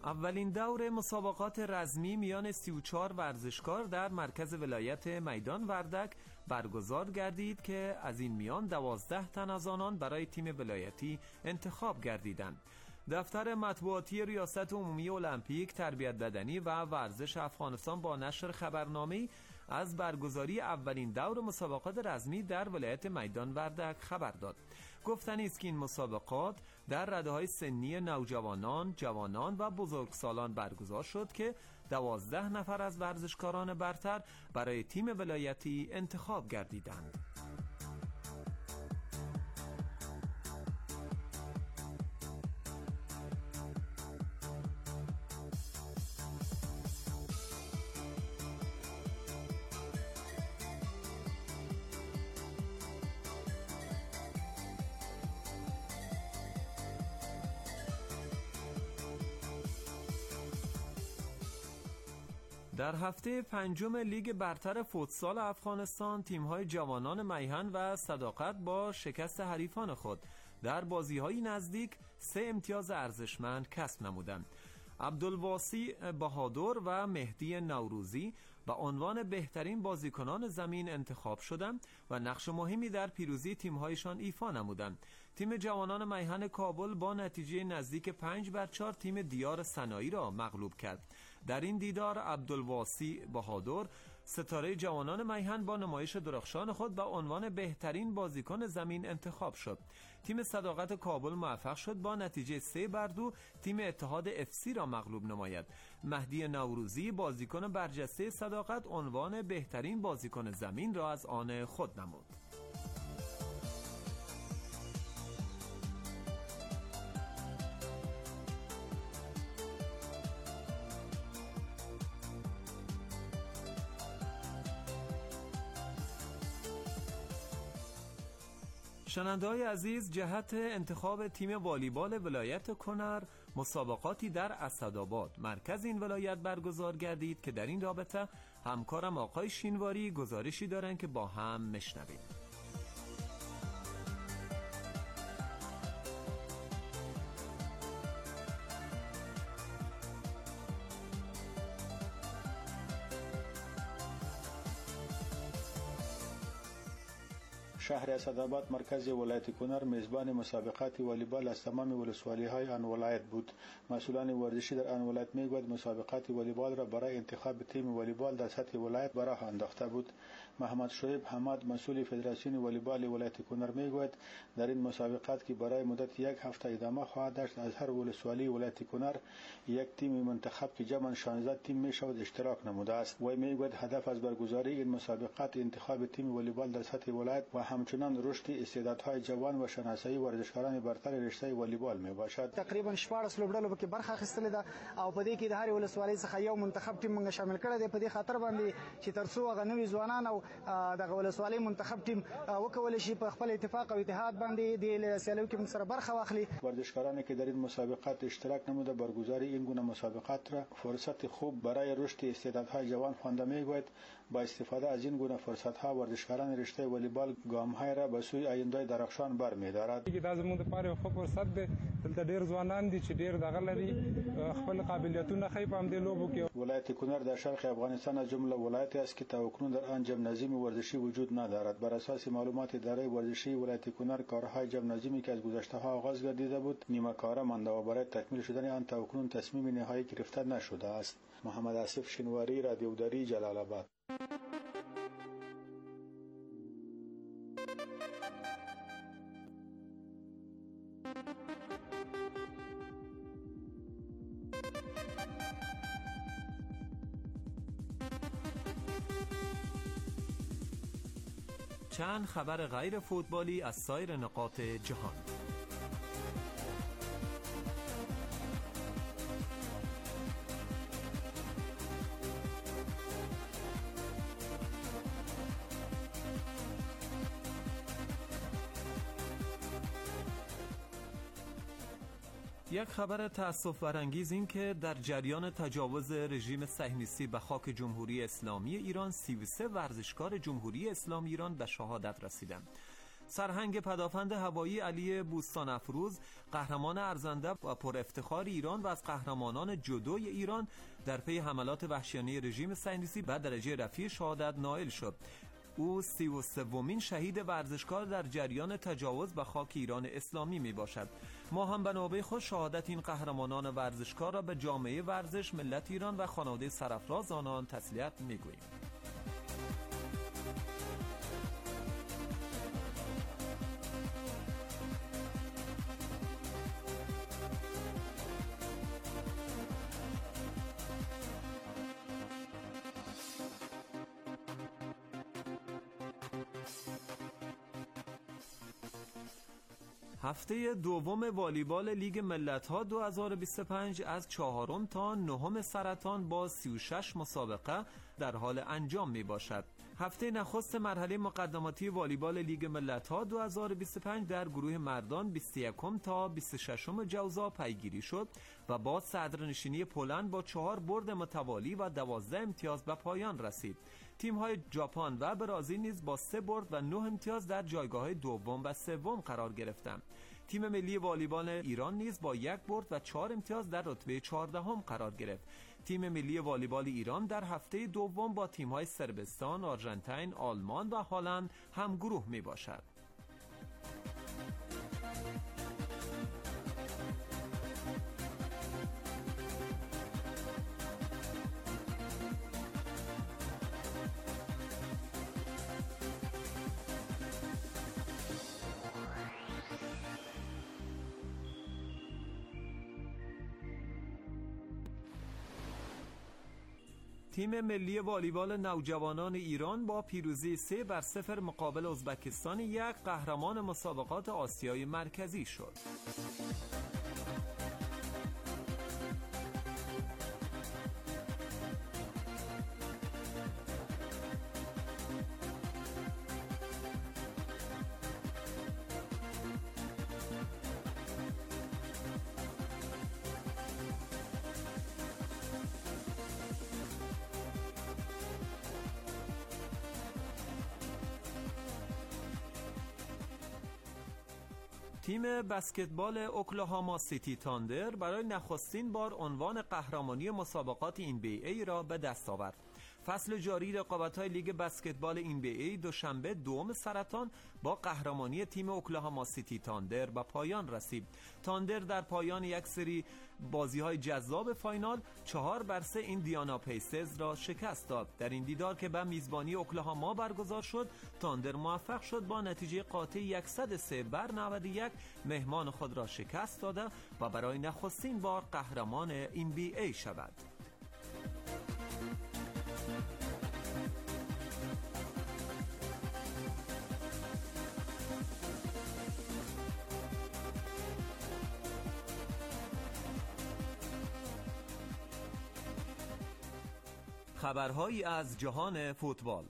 اولین دور مسابقات رزمی میان 34 ورزشکار در مرکز ولایت میدان وردک برگزار گردید که از این میان 12 تن از آنان برای تیم ولایتی انتخاب گردیدند. دفتر مطبوعاتی ریاست عمومی المپیک، تربیت بدنی و ورزش افغانستان با نشر خبرنامه‌ای از برگزاری اولین دور مسابقات رزمی در ولایت میدان وردک خبر داد. گفتنی است که این مسابقات در رده‌های سنی نوجوانان، جوانان و بزرگسالان برگزار شد که 12 نفر از ورزشکاران برتر برای تیم ولایتی انتخاب گردیدند. در هفته پنجم لیگ برتر فوتسال افغانستان تیم‌های جوانان میهن و صداقت با شکست حریفان خود در بازی‌های نزدیک 3 امتیاز ارزشمند کسب نمودند. عبدالواسی بهادر و مهدی نوروزی به عنوان بهترین بازیکنان زمین انتخاب شدند و نقش مهمی در پیروزی تیم‌هایشان ایفا نمودند. تیم جوانان میهن کابل با نتیجه نزدیک 5-4 تیم دیار سنایی را مغلوب کرد. در این دیدار عبدالواسی بهادر ستاره جوانان میهن با نمایش درخشان خود به عنوان بهترین بازیکن زمین انتخاب شد. تیم صداقت کابل موفق شد با نتیجه 3-2 تیم اتحاد FC را مغلوب نماید. مهدی نوروزی بازیکن برجسته صداقت عنوان بهترین بازیکن زمین را از آن خود نمود. شنونده‌های عزیز، جهت انتخاب تیم والیبال ولایت کنر مسابقاتی در اسدآباد مرکز این ولایت برگزار گردید که در این رابطه همکارم آقای شینواری گزارشی دارند که با هم میشنویم. شهر اسدآباد مرکز ولایت کنر میزبان مسابقات والیبال از تمام ولسوالی‌های آن ولایت بود. مسئولان ورزشی در آن ولایت میگوید مسابقات والیبال را برای انتخاب تیم والیبال در سطح ولایت به راه انداخته بود. محمد شعیب حماد مسئول فدراسیون والیبال ولایت کنر میگوید در این مسابقات که برای مدت 1 هفته ادامه خواهد داشت از هر ولسوالی ولایت کنر یک تیم منتخب که جمع 16 تیم میشود اشتراک نموده است. و میگوید هدف از برگزاری این مسابقات انتخاب تیم والیبال در سطح ولایت و همچنان رشد استعدادهای جوان و شناسایی ورزشکاران برتر رشته والیبال می باشد. تقریبا 14 لوبډلو کې برخه اخیستلې ده او په دې کې د هر ولسوالۍ څخه یو منتخب ټیم موږ شامل کړی دی په دې خاطر باندې چې ترڅو هغه نوي ځوانان او د ولسوالۍ منتخب ټیم وکول شي په خپل اتفاق او اتحاد باندې د سیالیو کې موږ سره برخه واخلي. ورزشکارانی که در این مسابقات اشتراک نموده برگزاری این گونه مسابقات را فرصت خوب برای رشد استعدادهای جوان خوانده میگوید. با استفاده از این گونه فرصت‌ها ورزشکاران رشته والیبال ګام‌های را به سوی آینده درخشان برمی‌دارد. دا زموږ لپاره یو ښه فرصت دی. دلته ډېر ځوانان دي چې ډېر دغه لري خپل قابلیتونه ښیي په همدې لوبو کې. ولایت کنر در شرق افغانستان از جمله ولایتی است که تاکنون در آن جمنازیم ورزشی وجود ندارد. بر اساس معلومات اداره ورزشی ولایت کنر کارهای جمنازیمی که از گذشته‌ها آغاز گردیده بود نیمه کاره مانده و برای تکمیل شدن آن تاکنون تصمیم نهایی گرفته نشده است. محمد آصف شینواری، رادیوداری، جلال آباد. چند خبر غیر فوتبالی از سایر نقاط جهان. یک خبر تأسف برانگیز این که در جریان تجاوز رژیم صهیونیستی به خاک جمهوری اسلامی ایران 33 ورزشکار جمهوری اسلامی ایران به شهادت رسیدند. سرهنگ پدافند هوایی علی بوستان افروز قهرمان ارزنده و پر افتخار ایران و از قهرمانان جودوی ایران در پی حملات وحشیانه رژیم صهیونیستی به درجه رفیع شهادت نائل شد. او 33مین شهید ورزشکار در جریان تجاوز به خاک ایران اسلامی می باشد. ما هم به نوبه خود شهادت این قهرمانان ورزشکار را به جامعه ورزش، ملت ایران و خانواده سرفراز آنان تسلیت می گوییم. هفته دوم والیبال لیگ ملت‌ها 2025 از 4 تا 9 سرطان با 36 مسابقه در حال انجام می باشد. هفته نخست مرحله مقدماتی والیبال لیگ ملت‌ها 2025 در گروه مردان 21 تا 26 جوزا پیگیری شد و با صدرنشینی پلند با 4 برد متوالی و 12 امتیاز به پایان رسید. تیم‌های ژاپن و برزیل نیز با 3 برد و 9 امتیاز در جایگاه‌های دوم و سوم قرار گرفتند. تیم ملی والیبال ایران نیز با 1 برد و 4 امتیاز در رتبه 14 قرار گرفت. تیم ملی والیبال ایران در هفته دوم با تیم‌های صربستان، آرژانتین، آلمان و هلند هم گروه میباشد. تیم ملی والیبال نوجوانان ایران با پیروزی 3-0 مقابل ازبکستان 1 قهرمان مسابقات آسیای مرکزی شد. تیم بسکتبال اوکلاهاما سیتی تاندر برای نخستین بار عنوان قهرمانی مسابقات NBA را به دست آورد. فصل جاری رقابت‌های لیگ بسکتبال NBA دوشنبه 2 سرطان با قهرمانی تیم اوکلاهاما سیتی تاندر به پایان رسید. تاندر در پایان یک سری بازی‌های جذاب فاینال 4-3 ایندیانا پیسرز را شکست داد. در این دیدار که به میزبانی اوکلاهاما برگزار شد، تاندر موفق شد با نتیجه قاطع 103-91 مهمان خود را شکست داده و برای نخستین بار قهرمان NBA شود. خبرهایی از جهان فوتبال.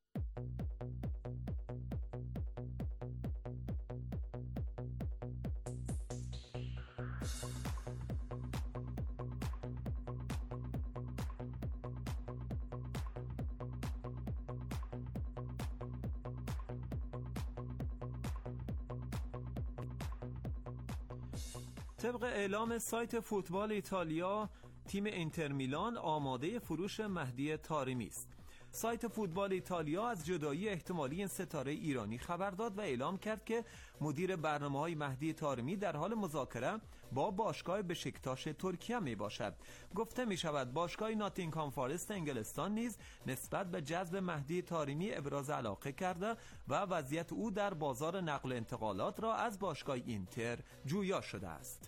طبق اعلام سایت فوتبال ایتالیا، تیم اینتر میلان آماده فروش مهدی طارمی است. سایت فوتبال ایتالیا از جدایی احتمالی این ستاره ایرانی خبر داد و اعلام کرد که مدیر برنامه‌های مهدی طارمی در حال مذاکره با باشگاه بشکتاش ترکیه می باشد. گفته می شود باشگاه ناتینگهام فارست انگلستان نیز نسبت به جذب مهدی طارمی ابراز علاقه کرده و وضعیت او در بازار نقل و انتقالات را از باشگاه اینتر جویا شده است.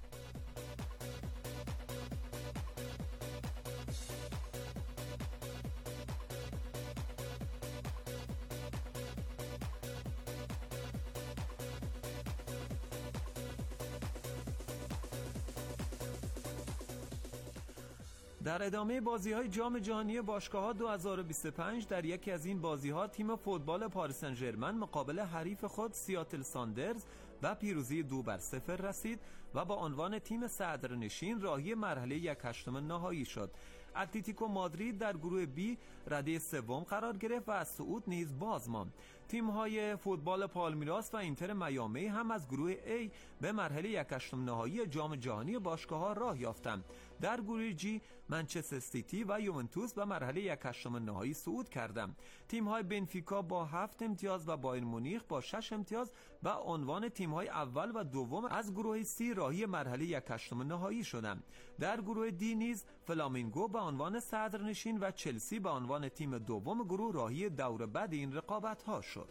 در ادامه بازی‌های جام جهانی باشگاه‌ها 2025 در یکی از این بازی‌ها تیم فوتبال پاریس سن ژرمن مقابل حریف خود سیاتل ساندرز و پیروزی 2-0 رسید و با عنوان تیم صدرنشین راهی مرحله 1/8 نهایی شد. اتلتیکو مادرید در گروه بی رده سوم قرار گرفت و از صعود نیز باز ماند. تیم‌های فوتبال پالمیراس و اینتر میامی هم از گروه A به مرحله 1/8 نهایی جام جهانی باشگاه‌ها راه یافتند. در گروه G منچستر سیتی و یوونتوس به مرحله 1/8 نهایی صعود کردند. تیم‌های بنفیکا با 7 امتیاز و بایر مونیخ با 6 امتیاز و عنوان تیم‌های اول و دوم از گروه C راهی مرحله 1/8 نهایی شدند. در گروه D نیز فلامینگو به عنوان صدرنشین و چلسی به عنوان تیم دوم گروه راهی دور بعد این رقابت‌ها شد.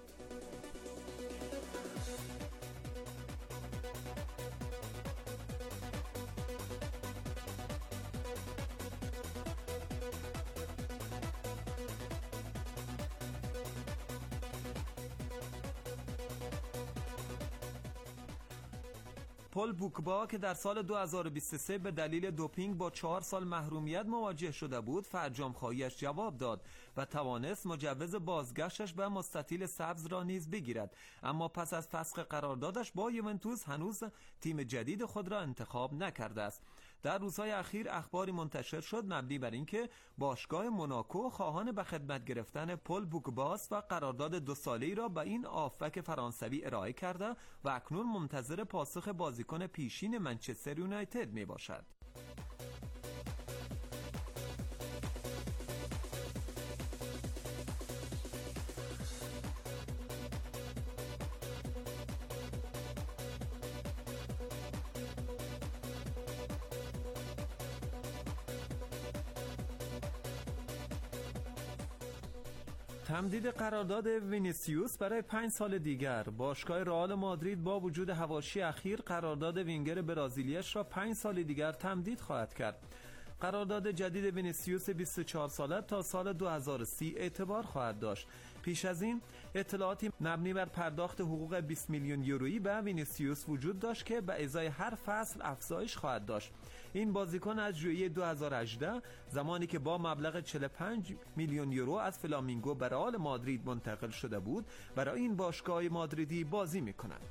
پل پوگبا که در سال 2023 به دلیل دوپینگ با 4 سال محرومیت مواجه شده بود، فرجام خواهیش جواب داد و توانست مجوز بازگشتش به مستطیل سبز را نیز بگیرد، اما پس از فسخ قراردادش با یوونتوس هنوز تیم جدید خود را انتخاب نکرده است. در روزهای اخیر اخباری منتشر شد مبنی بر اینکه باشگاه موناکو خواهان به خدمت گرفتن پل پوگباست و قرارداد 2 ساله‌ای را به این آفبک فرانسوی ارائه کرده و اکنون منتظر پاسخ بازیکن پیشین منچستر یونایتد می باشد. تمدید قرارداد وینیسیوس برای 5 سال دیگر. باشگاه رئال مادرید با وجود حواشی اخیر قرارداد وینگر برازیلیش را 5 سال دیگر تمدید خواهد کرد. قرارداد جدید وینیسیوس 24 ساله تا سال 2030 اعتبار خواهد داشت. پیش از این اطلاعاتی مبنی بر پرداخت حقوق 20 میلیون یورویی به وینیسیوس وجود داشت که به ازای هر فصل افزایش خواهد داشت. این بازیکن از ژوئیه 2018 زمانی که با مبلغ 45 میلیون یورو از فلامینگو به رئال مادرید منتقل شده بود برای این باشگاه مادریدی بازی می‌کند.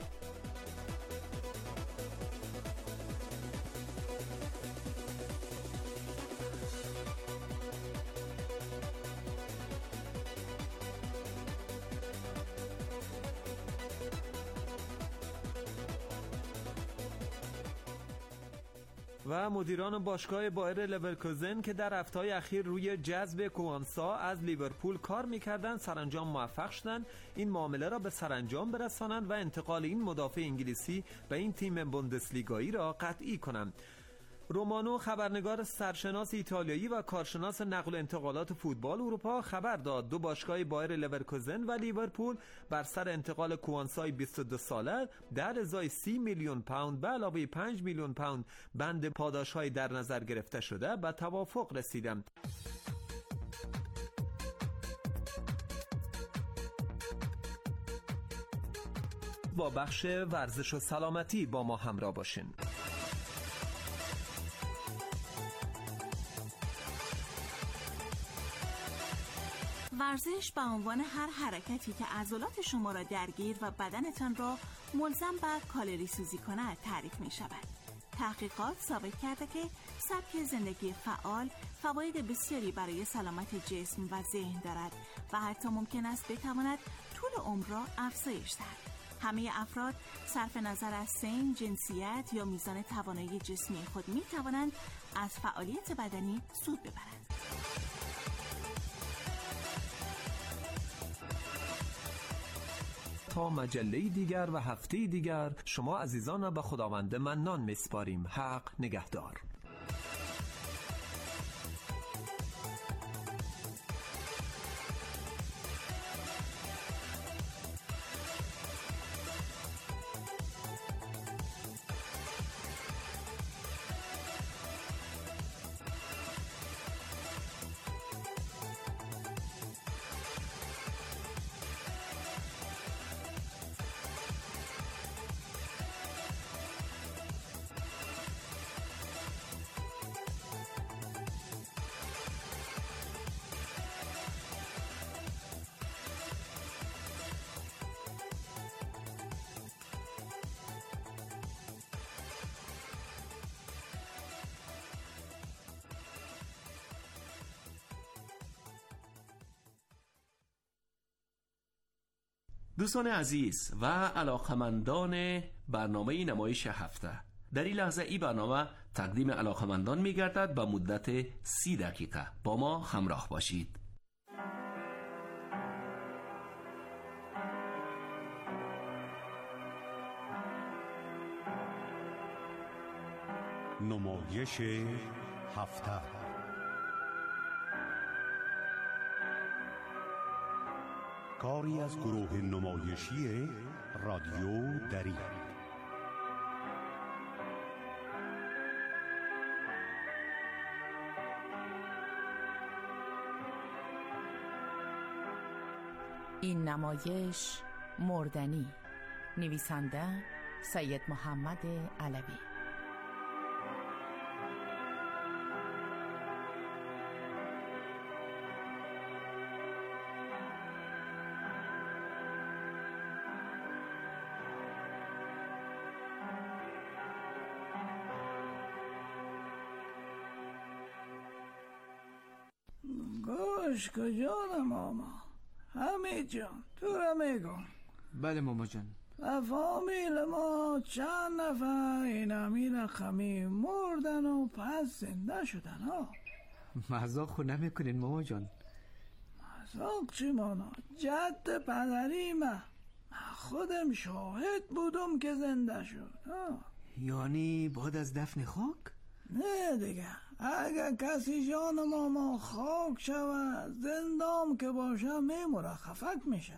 و مدیران باشگاه بایر لورکوزن که در هفته‌های اخیر روی جذب کوانسا از لیورپول کار می‌کردند سرانجام موفق شدند این معامله را به سرانجام برسانند و انتقال این مدافع انگلیسی به این تیم بوندسلیگایی را قطعی کنند. رومانو خبرنگار سرشناس ایتالیایی و کارشناس نقل و انتقالات فوتبال اروپا خبر داد 2 باشگاه بایر لورکوزن و لیورپول بر سر انتقال کوانسای 22 ساله در ازای 30 میلیون پوند به علاوه 5 میلیون پوند بند پاداش‌های در نظر گرفته شده به توافق رسیدند. با بخش ورزش و سلامتی با ما همراه باشین. ورزش به عنوان هر حرکتی که عضلات شما را درگیر و بدنتان را ملزم به کالری سوزی کند تعریف می شود. تحقیقات ثابت کرده که سبک زندگی فعال فواید بسیاری برای سلامت جسم و ذهن دارد و حتی ممکن است بتواند طول عمر را افزایش دهد. همه افراد صرف نظر از سن، جنسیت یا میزان توانایی جسمی خود می توانند از فعالیت بدنی سود ببرند. تا مجله دیگر و هفته دیگر شما عزیزان را به خداوند منان میسپاریم. حق نگهدار. دوستان عزیز و علاقمندان برنامه نمایش هفته، در این لحظه این برنامه تقدیم علاقمندان می گردد به مدت 30 دقیقه. با ما همراه باشید. نمایش هفته. کاری از گروه نمایشی رادیو دری. این نمایش مردنی. نویسنده سید محمد علوی. گوش کجا ماما؟ همه جان تو را میگم. بله ماما جان. و فامیل ما چند نفر این امیر رقمی مردن و پس زنده شدن ها. مذاق خود نمیکنین ماما جان؟ مذاق چی مانا؟ جد پدری من خودم شاهد بودم که زنده شد ها. یعنی بعد از دفن خاک؟ نه دیگه، اگر کسی جان ماما خاک شود زندام که باشه میموره، خفک میشه.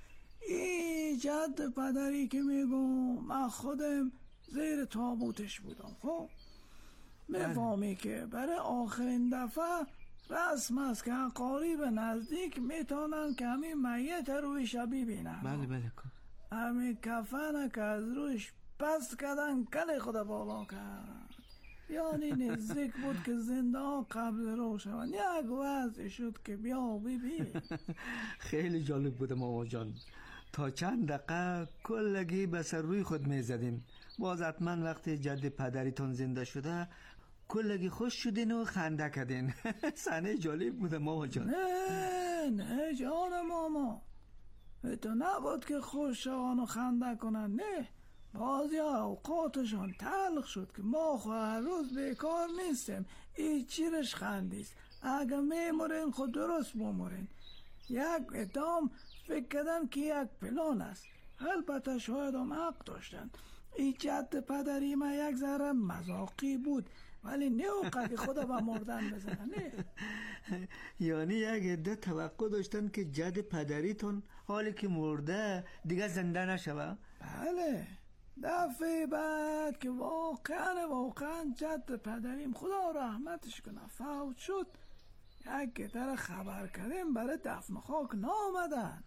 این جد پدری که میگم من خودم زیر تابوتش بودم. خب میفهمی که برای آخرین دفعه رسم است که اقارب نزدیک میتونن که همین میت روی شبی بینن. بله بله. همین کفن که از روش پس کردن کل خدا بالا کرد، یعنی نزدیک بود که زنده ها قبل رو شوند. یک وضع شد که بیا ببین. خیلی جالب بود ماما جان. تا چند دقیقه کلگی به سر روی خود میزدین. باز حتما وقتی جد پدریتون زنده شده کلگی خوش شدین و خنده کردین. صحنه جالب بود ماما جان. نه جان ماما، تو نبود که خوش شوان و خنده کنن. نه، بعضی اوقاتشان تلخ شد که ما خو هر روز بیکار نیستیم. این چیرش خندیست. اگه میمورین خود درست بمورین. یک ادام فکر کردن که یک پلان است. البته شاید هم حق داشتن. این جد پدری ما یک ذره مذاقی بود، ولی نه اوقات که خدا با مردن بزنن. نه یعنی یک عده توقع داشتن که جد پدریتون حالی که مرده دیگه زنده نشوه؟ بله. دفعه بعد که واقعا جد پدریم خدا رحمتش کنه فوت شد، یک در خبر کردیم برای دفن خاک نامدن.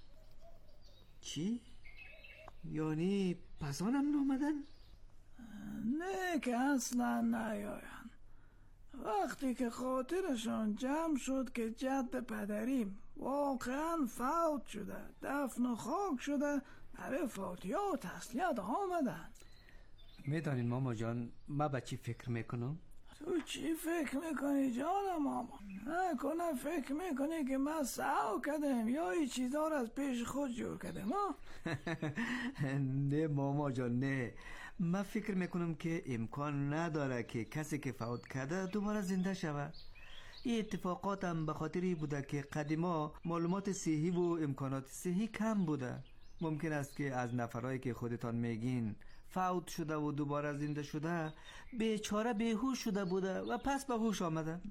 چی؟ یعنی پسانم نامدن؟ نه که اصلا نیاین. وقتی که خاطرشان جمع شد که جد پدریم واقعا فوت شده، دفن خاک شده، برای فوتیا و تسلیت آمدن. میدانین ماما جان من به چی فکر میکنم؟ تو چی فکر میکنی جان ماما؟ نکنه فکر میکنی که من سعو کردم یا این چیزا رو از پیش خود جور کردم ها؟ نه ماما جان نه. من فکر میکنم که امکان نداره که کسی که فوت کرده دوباره زنده شود. این اتفاقات هم به خاطری بوده که قدیما معلومات صحی و امکانات صحی کم بوده. ممکن است که از نفرایی که خودتان میگین فوت شده و دوباره زنده شده بیچاره بیهوش شده بوده و پس به هوش آمده.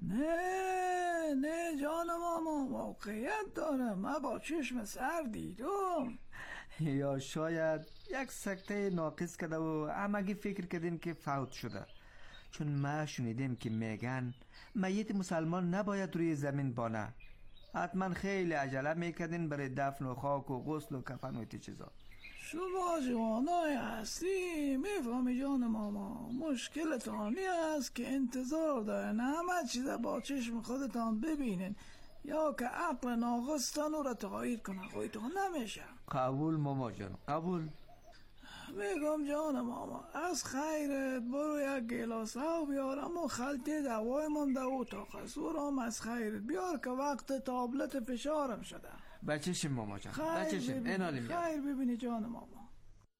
نه جان ماما، واقعیت داره. من با چشم سر دیدم. یا شاید یک سکته ناقص کرده و همگی فکر کردین که فوت شده. چون ما شنیدیم که میگن میت مسلمان نباید روی زمین بانه. حتما خیلی عجله میکردین برای دفن و خاک و غسل و کفن و ایتی چیزا. شما جوانای هستی میفهمی جان ماما. مشکلتانی است که انتظار دارن همه چیز با چشم خودتان ببینین یا که عقل ناقصتان رو تایید کنه. خودتون نمیشه. قبول ماما جان قبول. میگم جان ماما از خیرت برو یک گلاس آب بیارم و خلطه دوای مونده و تا قصورم از خیرت بیار که وقت تابلت فشارم شده. بچه‌شیم ماما جان، بچه‌شیم. اینالی میاد. خیر ببینی جان ماما.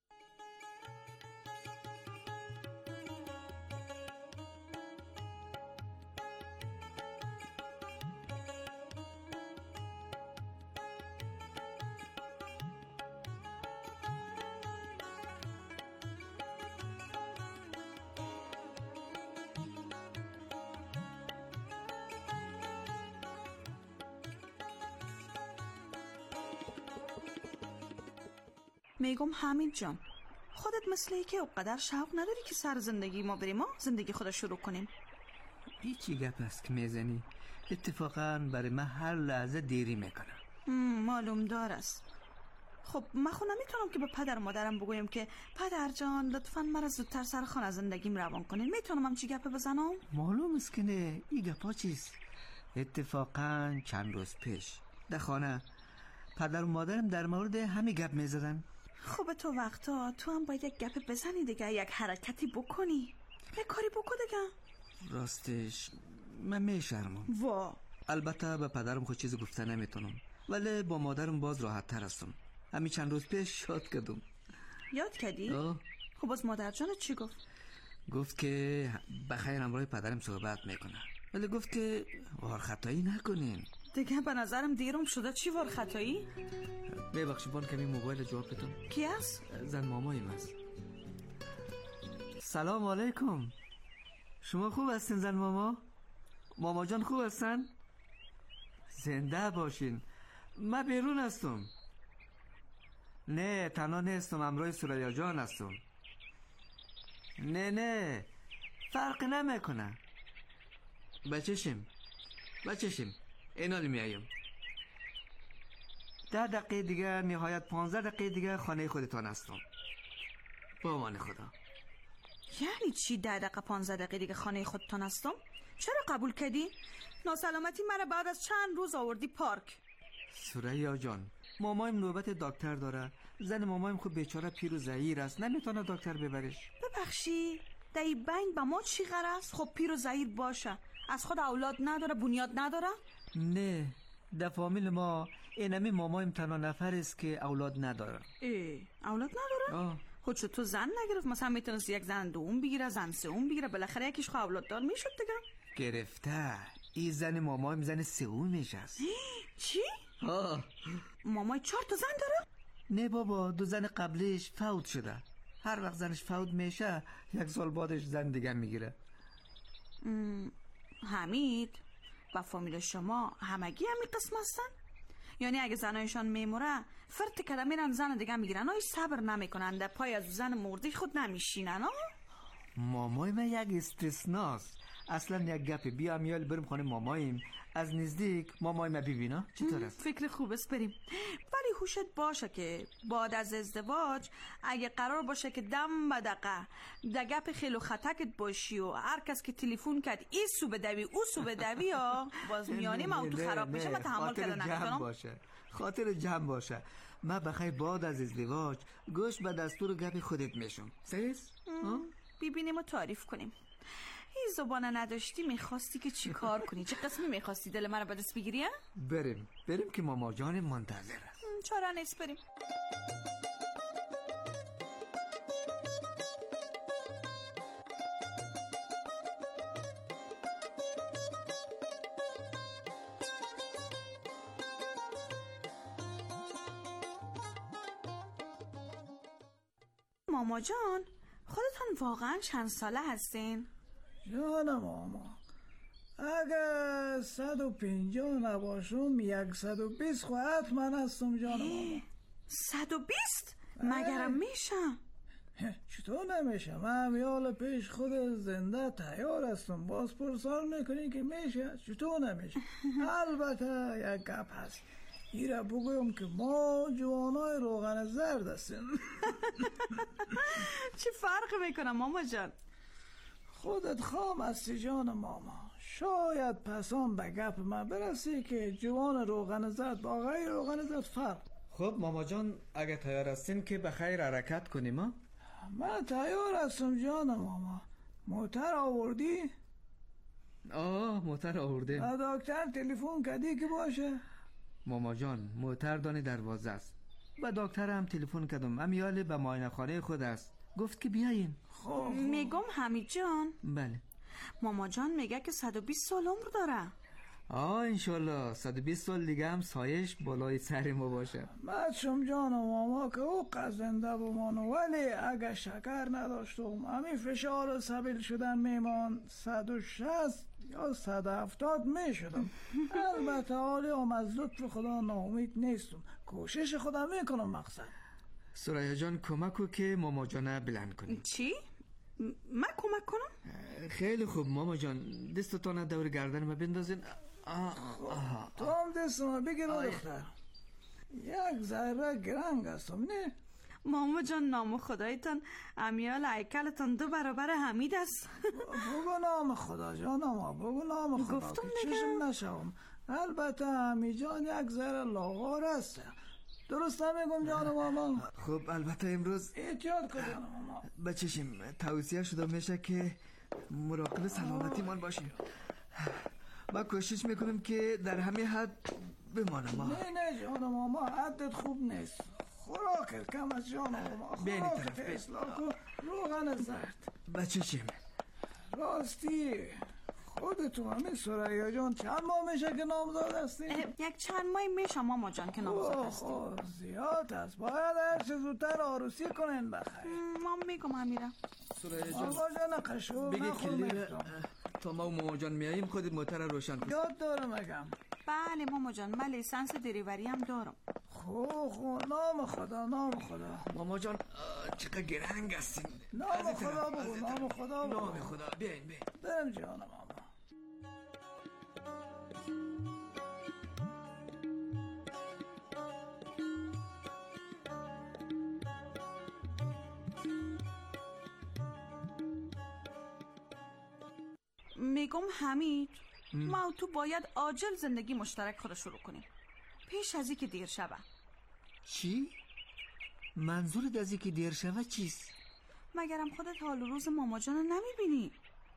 میگم حمید جان، خودت مثل ای که اقدر شوق نداری که سر زندگی ما بریم، ما زندگی خود شروع کنیم. چی گپ است که میزنی؟ اتفاقا برای من هر لحظه دیری میکنم. معلوم دار است. خب من خود نمیتونم که به پدر و مادرم بگویم که پدر جان لطفاً مرا زودتر سر خانه زندگیم روان کنین. میتونم همچی گپ بزنم؟ معلوم است که نه. این گپا چیست؟ اتفاقا چند روز پیش در خانه پدر و مادرم در مورد همین گپ میزدن. خب تو وقتا تو هم باید یک گپ بزنی دیگه، یک حرکتی بکنی، یک کاری بکن دیگه. راستش من میشرمم. وا البته به پدرم خود چیزی گفته نمیتونم، ولی با مادرم باز راحت تر هستم. همین چند روز پیش یاد کردم. یاد کردی؟ خب باز مادر جانت چی گفت؟ گفت که بخیر همراه پدرم صحبت میکنه، ولی گفت که وارخطایی نکنین. دیگه به نظرم دیرم شده. چی وارخطایی؟ ببخشید بان کمی موبایل جواب بدم. کی است؟ زن مامایم است. سلام علیکم. شما خوب هستین زن ماما؟ ماما جان خوب هستن؟ زنده باشین. من بیرون هستم. نه تنها نیستم، همراه سریا جان هستم. نه فرق نمیکنه. بچه‌شیم اینالی میایم. 10 دقیقه دیگه، نهایت 15 دقیقه دیگه خانه خودتان هستم. با امان خدا. یعنی چی 10 دقیقه 15 دقیقه دیگه خانه خودتان هستم؟ چرا قبول کردی؟ ناسلامتی مرا بعد از چند روز آوردی پارک. سریا جان، مامایم نوبت دکتر داره. زن مامایم خود بیچاره پیر و ضعیف است، نمیتونه دکتر ببرش. ببخشی دایی بین با ما چی غرض؟ خب پیر و ضعیف باشه، از خود اولاد نداره، بنیاد نداره؟ نه، در فامیل ما اینمی مامایم تنها نفر است که اولاد نداره. اولاد نداره؟ خودشو تو زن نگرفت؟ مثلا میتونست یک زن دوم بگیره، زن سوم بگیره، بالاخره یکیش خود اولاد دار میشد دیگه. گرفته. این زن مامایم زن سومیش است. چی؟ مامای 4 تا زن داره؟ نه بابا، 2 زن قبلش فوت شده. هر وقت زنش فوت میشه 1 سال بعدش زن دیگه میگیره. حمید، با فامیل شما همگی همین قسم هستن؟ یعنی اگه زنایشان میموره فرد کده میرن زن دیگه میگیرن، آی صبر نمیکنن، در پای از زن مردی خود نمیشینن؟ مامای من یک استثناست. اصلا یک گپی بیا میال بریم خانه ماماییم، از نزدیک مامای من ببینا. چطور است؟ فکر خوب است بریم، ولی هوشت باشه که بعد از ازدواج اگه قرار باشه که دم به دقه در گپ خیلی خطکت باشی و هر کس که تلفن کرد این سو بدوی او سو بدوی باز میانی ما تو خراب بشه، من تحمل کردن نکنم. خاطر جمع باشه. من بخیر بعد از ازدواج گوش به دستور گپ خودت میشم. سریس؟ ببینیم و تعریف کنیم. این زبانه نداشتی میخواستی که چی کار کنی؟ چه قسمی میخواستی دل من رو به دست بگیری؟ بریم که ماما جان منتظره. چرا نیست بریم؟ ماما جان، خودتان واقعا چند ساله هستین؟ جان ماما، اگه 150 نباشم 120 خواهد حتما هستم جان ماما. 120؟ مگرم میشم؟ چطور نمیشه؟ من همیال پیش خود زنده تیار هستم، باز پرسان میکنی که میشه؟ چطور نمیشه؟ البته یک گپ هست، ایره بگویم که ما جوانای روغن زرد هستیم. چی فرق میکنم ماما جان؟ خودت خام هستی جان ماما. شاید پسان به گپ من برسی که جوان روغن زرد با غیر روغن زرد فرق. خب ماما جان اگه تیار هستین که بخیر حرکت کنیم ها؟ من تیار هستم جان ماما. موتر آوردی؟ موتر آورده. دکتر تلفن کردی که باشه؟ ماما جان موتردان دروازه است و دکتر هم تلفن کردم، امیال به معاینه خانه خود است، گفت که بیاییم. خب میگم حمید جان. بله. ماما جان میگه که 120 سال عمر داره. انشالله 120 سال دیگه هم سایش بالای سر ما باشه. بچم جان و ماما که او قزنده بمانو، ولی اگه شکر نداشتم همین فشار سبیل شدن میمان 160 یا 170 میشدم. البته حالی هم از لطف خدا ناامید نیستم، کوشش خدا میکنم. مقصد سریا جان کمکو که ماما جانه بلند کنی. چی؟ من کمک کنم؟ خیلی خوب ماما جان، دستتان دور گردن ما بندازین. تو هم دستم بگیر دختر. یک ذره گرنگ هستم نه؟ ماما جان نام خدایتان امیال هیکلتان 2 برابر حمید است. بگو نام خدا جانم، بگو نام خدا. گفتم که چشم نشوم. البته حمید جان یک ذره لاغر است. درست نمیگم جانم ماما؟ خب البته امروز احتیاط کن جانم ماما. بچشیم توصیه شده میشه که مراقب سلامتی من باشیم. من کوشش میکنم که در همه حد بمانم. نه جانم ماما، حدت خوب نیست. خوراکت کم از جانم ماما. خوراکت اصلاح کن. روغن زرد بچشیم. راستی خودتو همین سریا جان چند ماه میشه که نامزاد هستی؟ یک چند ماه میشه ماما جان که نامزاد هستی. زیاد است، باید هر چه زودتر عروسی کنین بخیر. مام میگم امیرم. سریا جان آقا جان قشو بگی کلی تا ما و ماما جان میاییم خودت موتر روشن کن. یاد دارم اگم. بله ماما جان، من لیسانس دریوری هم دارم. خب نام خدا نام خدا. ماما جان چقدر گرنگ هستین. نام خدا بگو، نام خدا بگو. نام خدا. بیاین برم جانم ماما. میگم حمید ما و تو باید عاجل زندگی مشترک خود شروع کنیم پیش از اینکه دیر شوه. چی؟ منظورت از اینکه دیر شوه چیست؟ مگرم خودت حال و روز ماما جانو نمیبینی؟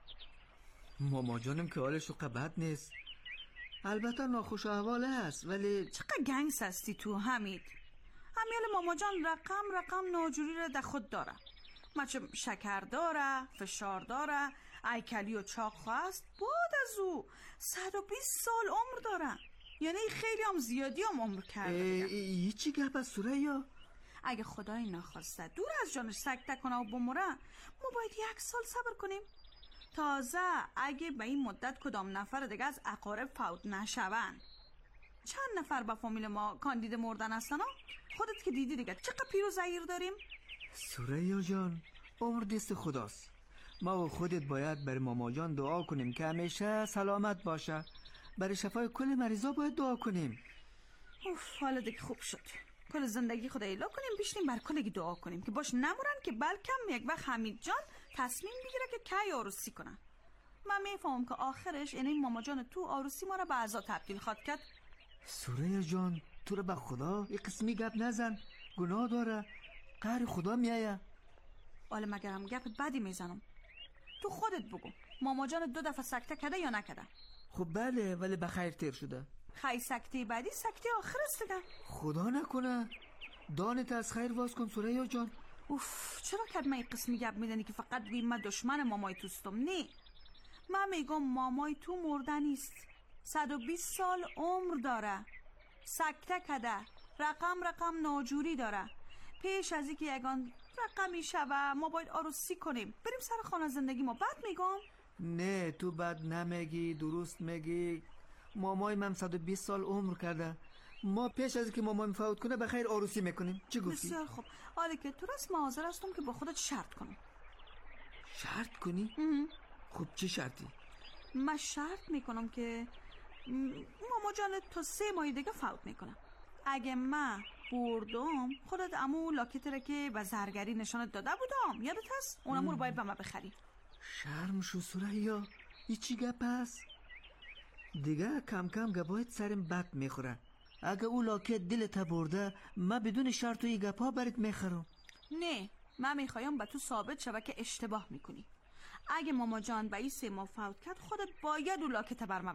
ماما جانم که حالش رو بد نیست، البته ناخوش احواله هست، ولی چقدر گنگس هستی تو حمید. امیال ماما جان رقم ناجوری رو در خود داره، مچه شکر داره، فشار داره، ایکلی و چاق هست. بعد از او 120 سال عمر داره، یعنی خیلی هم زیادی هم عمر کرده. ای چی گپ از سریا؟ اگه خدای نخواسته دور از جانش سکته کنه و بمره، ما باید 1 سال صبر کنیم. تازه اگه به این مدت کدام نفر دیگه از اقارب فوت نشون. چند نفر با فامیل ما کاندید مردن هستن ها؟ خودت که دیدی دیگه چقدر پیر و زعیر داریم. سریا جان عمر دست خداست، ما و خودت باید برای ماما جان دعا کنیم که همیشه سلامت باشه. برای شفای کل مریضا باید دعا کنیم. حالا دیگه خوب شد، کل زندگی خدا ایلا کنیم، بیشتیم بر کلگی دعا کنیم که باش نمورن، که بلکم یک وقت حمید جان تصمیم بگیره که کی عروسی کنن. من میفهمم که آخرش این ماما جان تو عروسی ما را به عزا تبدیل خواد کرد. سریا جان تو رو به خدا یک قسمی گپ نزن، گناه داره، قهر خدا میایه. حالا مگرم گپ بدی میزنم؟ تو خودت بگو ماما جان 2 دفعه سکته کده یا نکده؟ خب بله، ولی به خیر تیر شده. خیر سکته بعدی سکته آخر است دیگه. خدا نکنه دانت از خیر واز کن سریا جان. چرا که من این قسمی گپ میدنی که فقط بیم من دشمن مامای توستم؟ نه، من میگم مامای تو مرده نیست، 120 سال عمر داره، سکته کده، رقم ناجوری داره. پیش از اینکه یگان رقمی شوه ما باید عروسی کنیم، بریم سر خانه زندگی ما. بعد میگم نه تو بد نمیگی، درست میگی. مامای من 120 سال عمر کرده، ما پیش از اینکه مامان فوت کنه به خیر عروسی میکنیم. چی گفتی؟ بسیار خوب. حالا که تو راست حاضر هستم که با خودت شرط کنم. شرط کنی؟ خب چه شرطی؟ من شرط میکنم که ماما جان تا 3 ماه دیگه فوت میکنم. اگه من بردم خودت امو لاکت را که به زرگری نشانت داده بودم یادت هست؟ اونمو رو باید به من بخری. شرم شو سریا، ای چی گپ هست؟ دیگه کم کم گپایت سرم بد میخوره. اگه او لاکت دلت برده من بدون شرط و ای گپا برات میخرم. نه، من میخوایم به تو ثابت شوه که اشتباه میکنی. اگه ماما جان به این 3 ماه فوت کرد خودت باید او لاکت بر من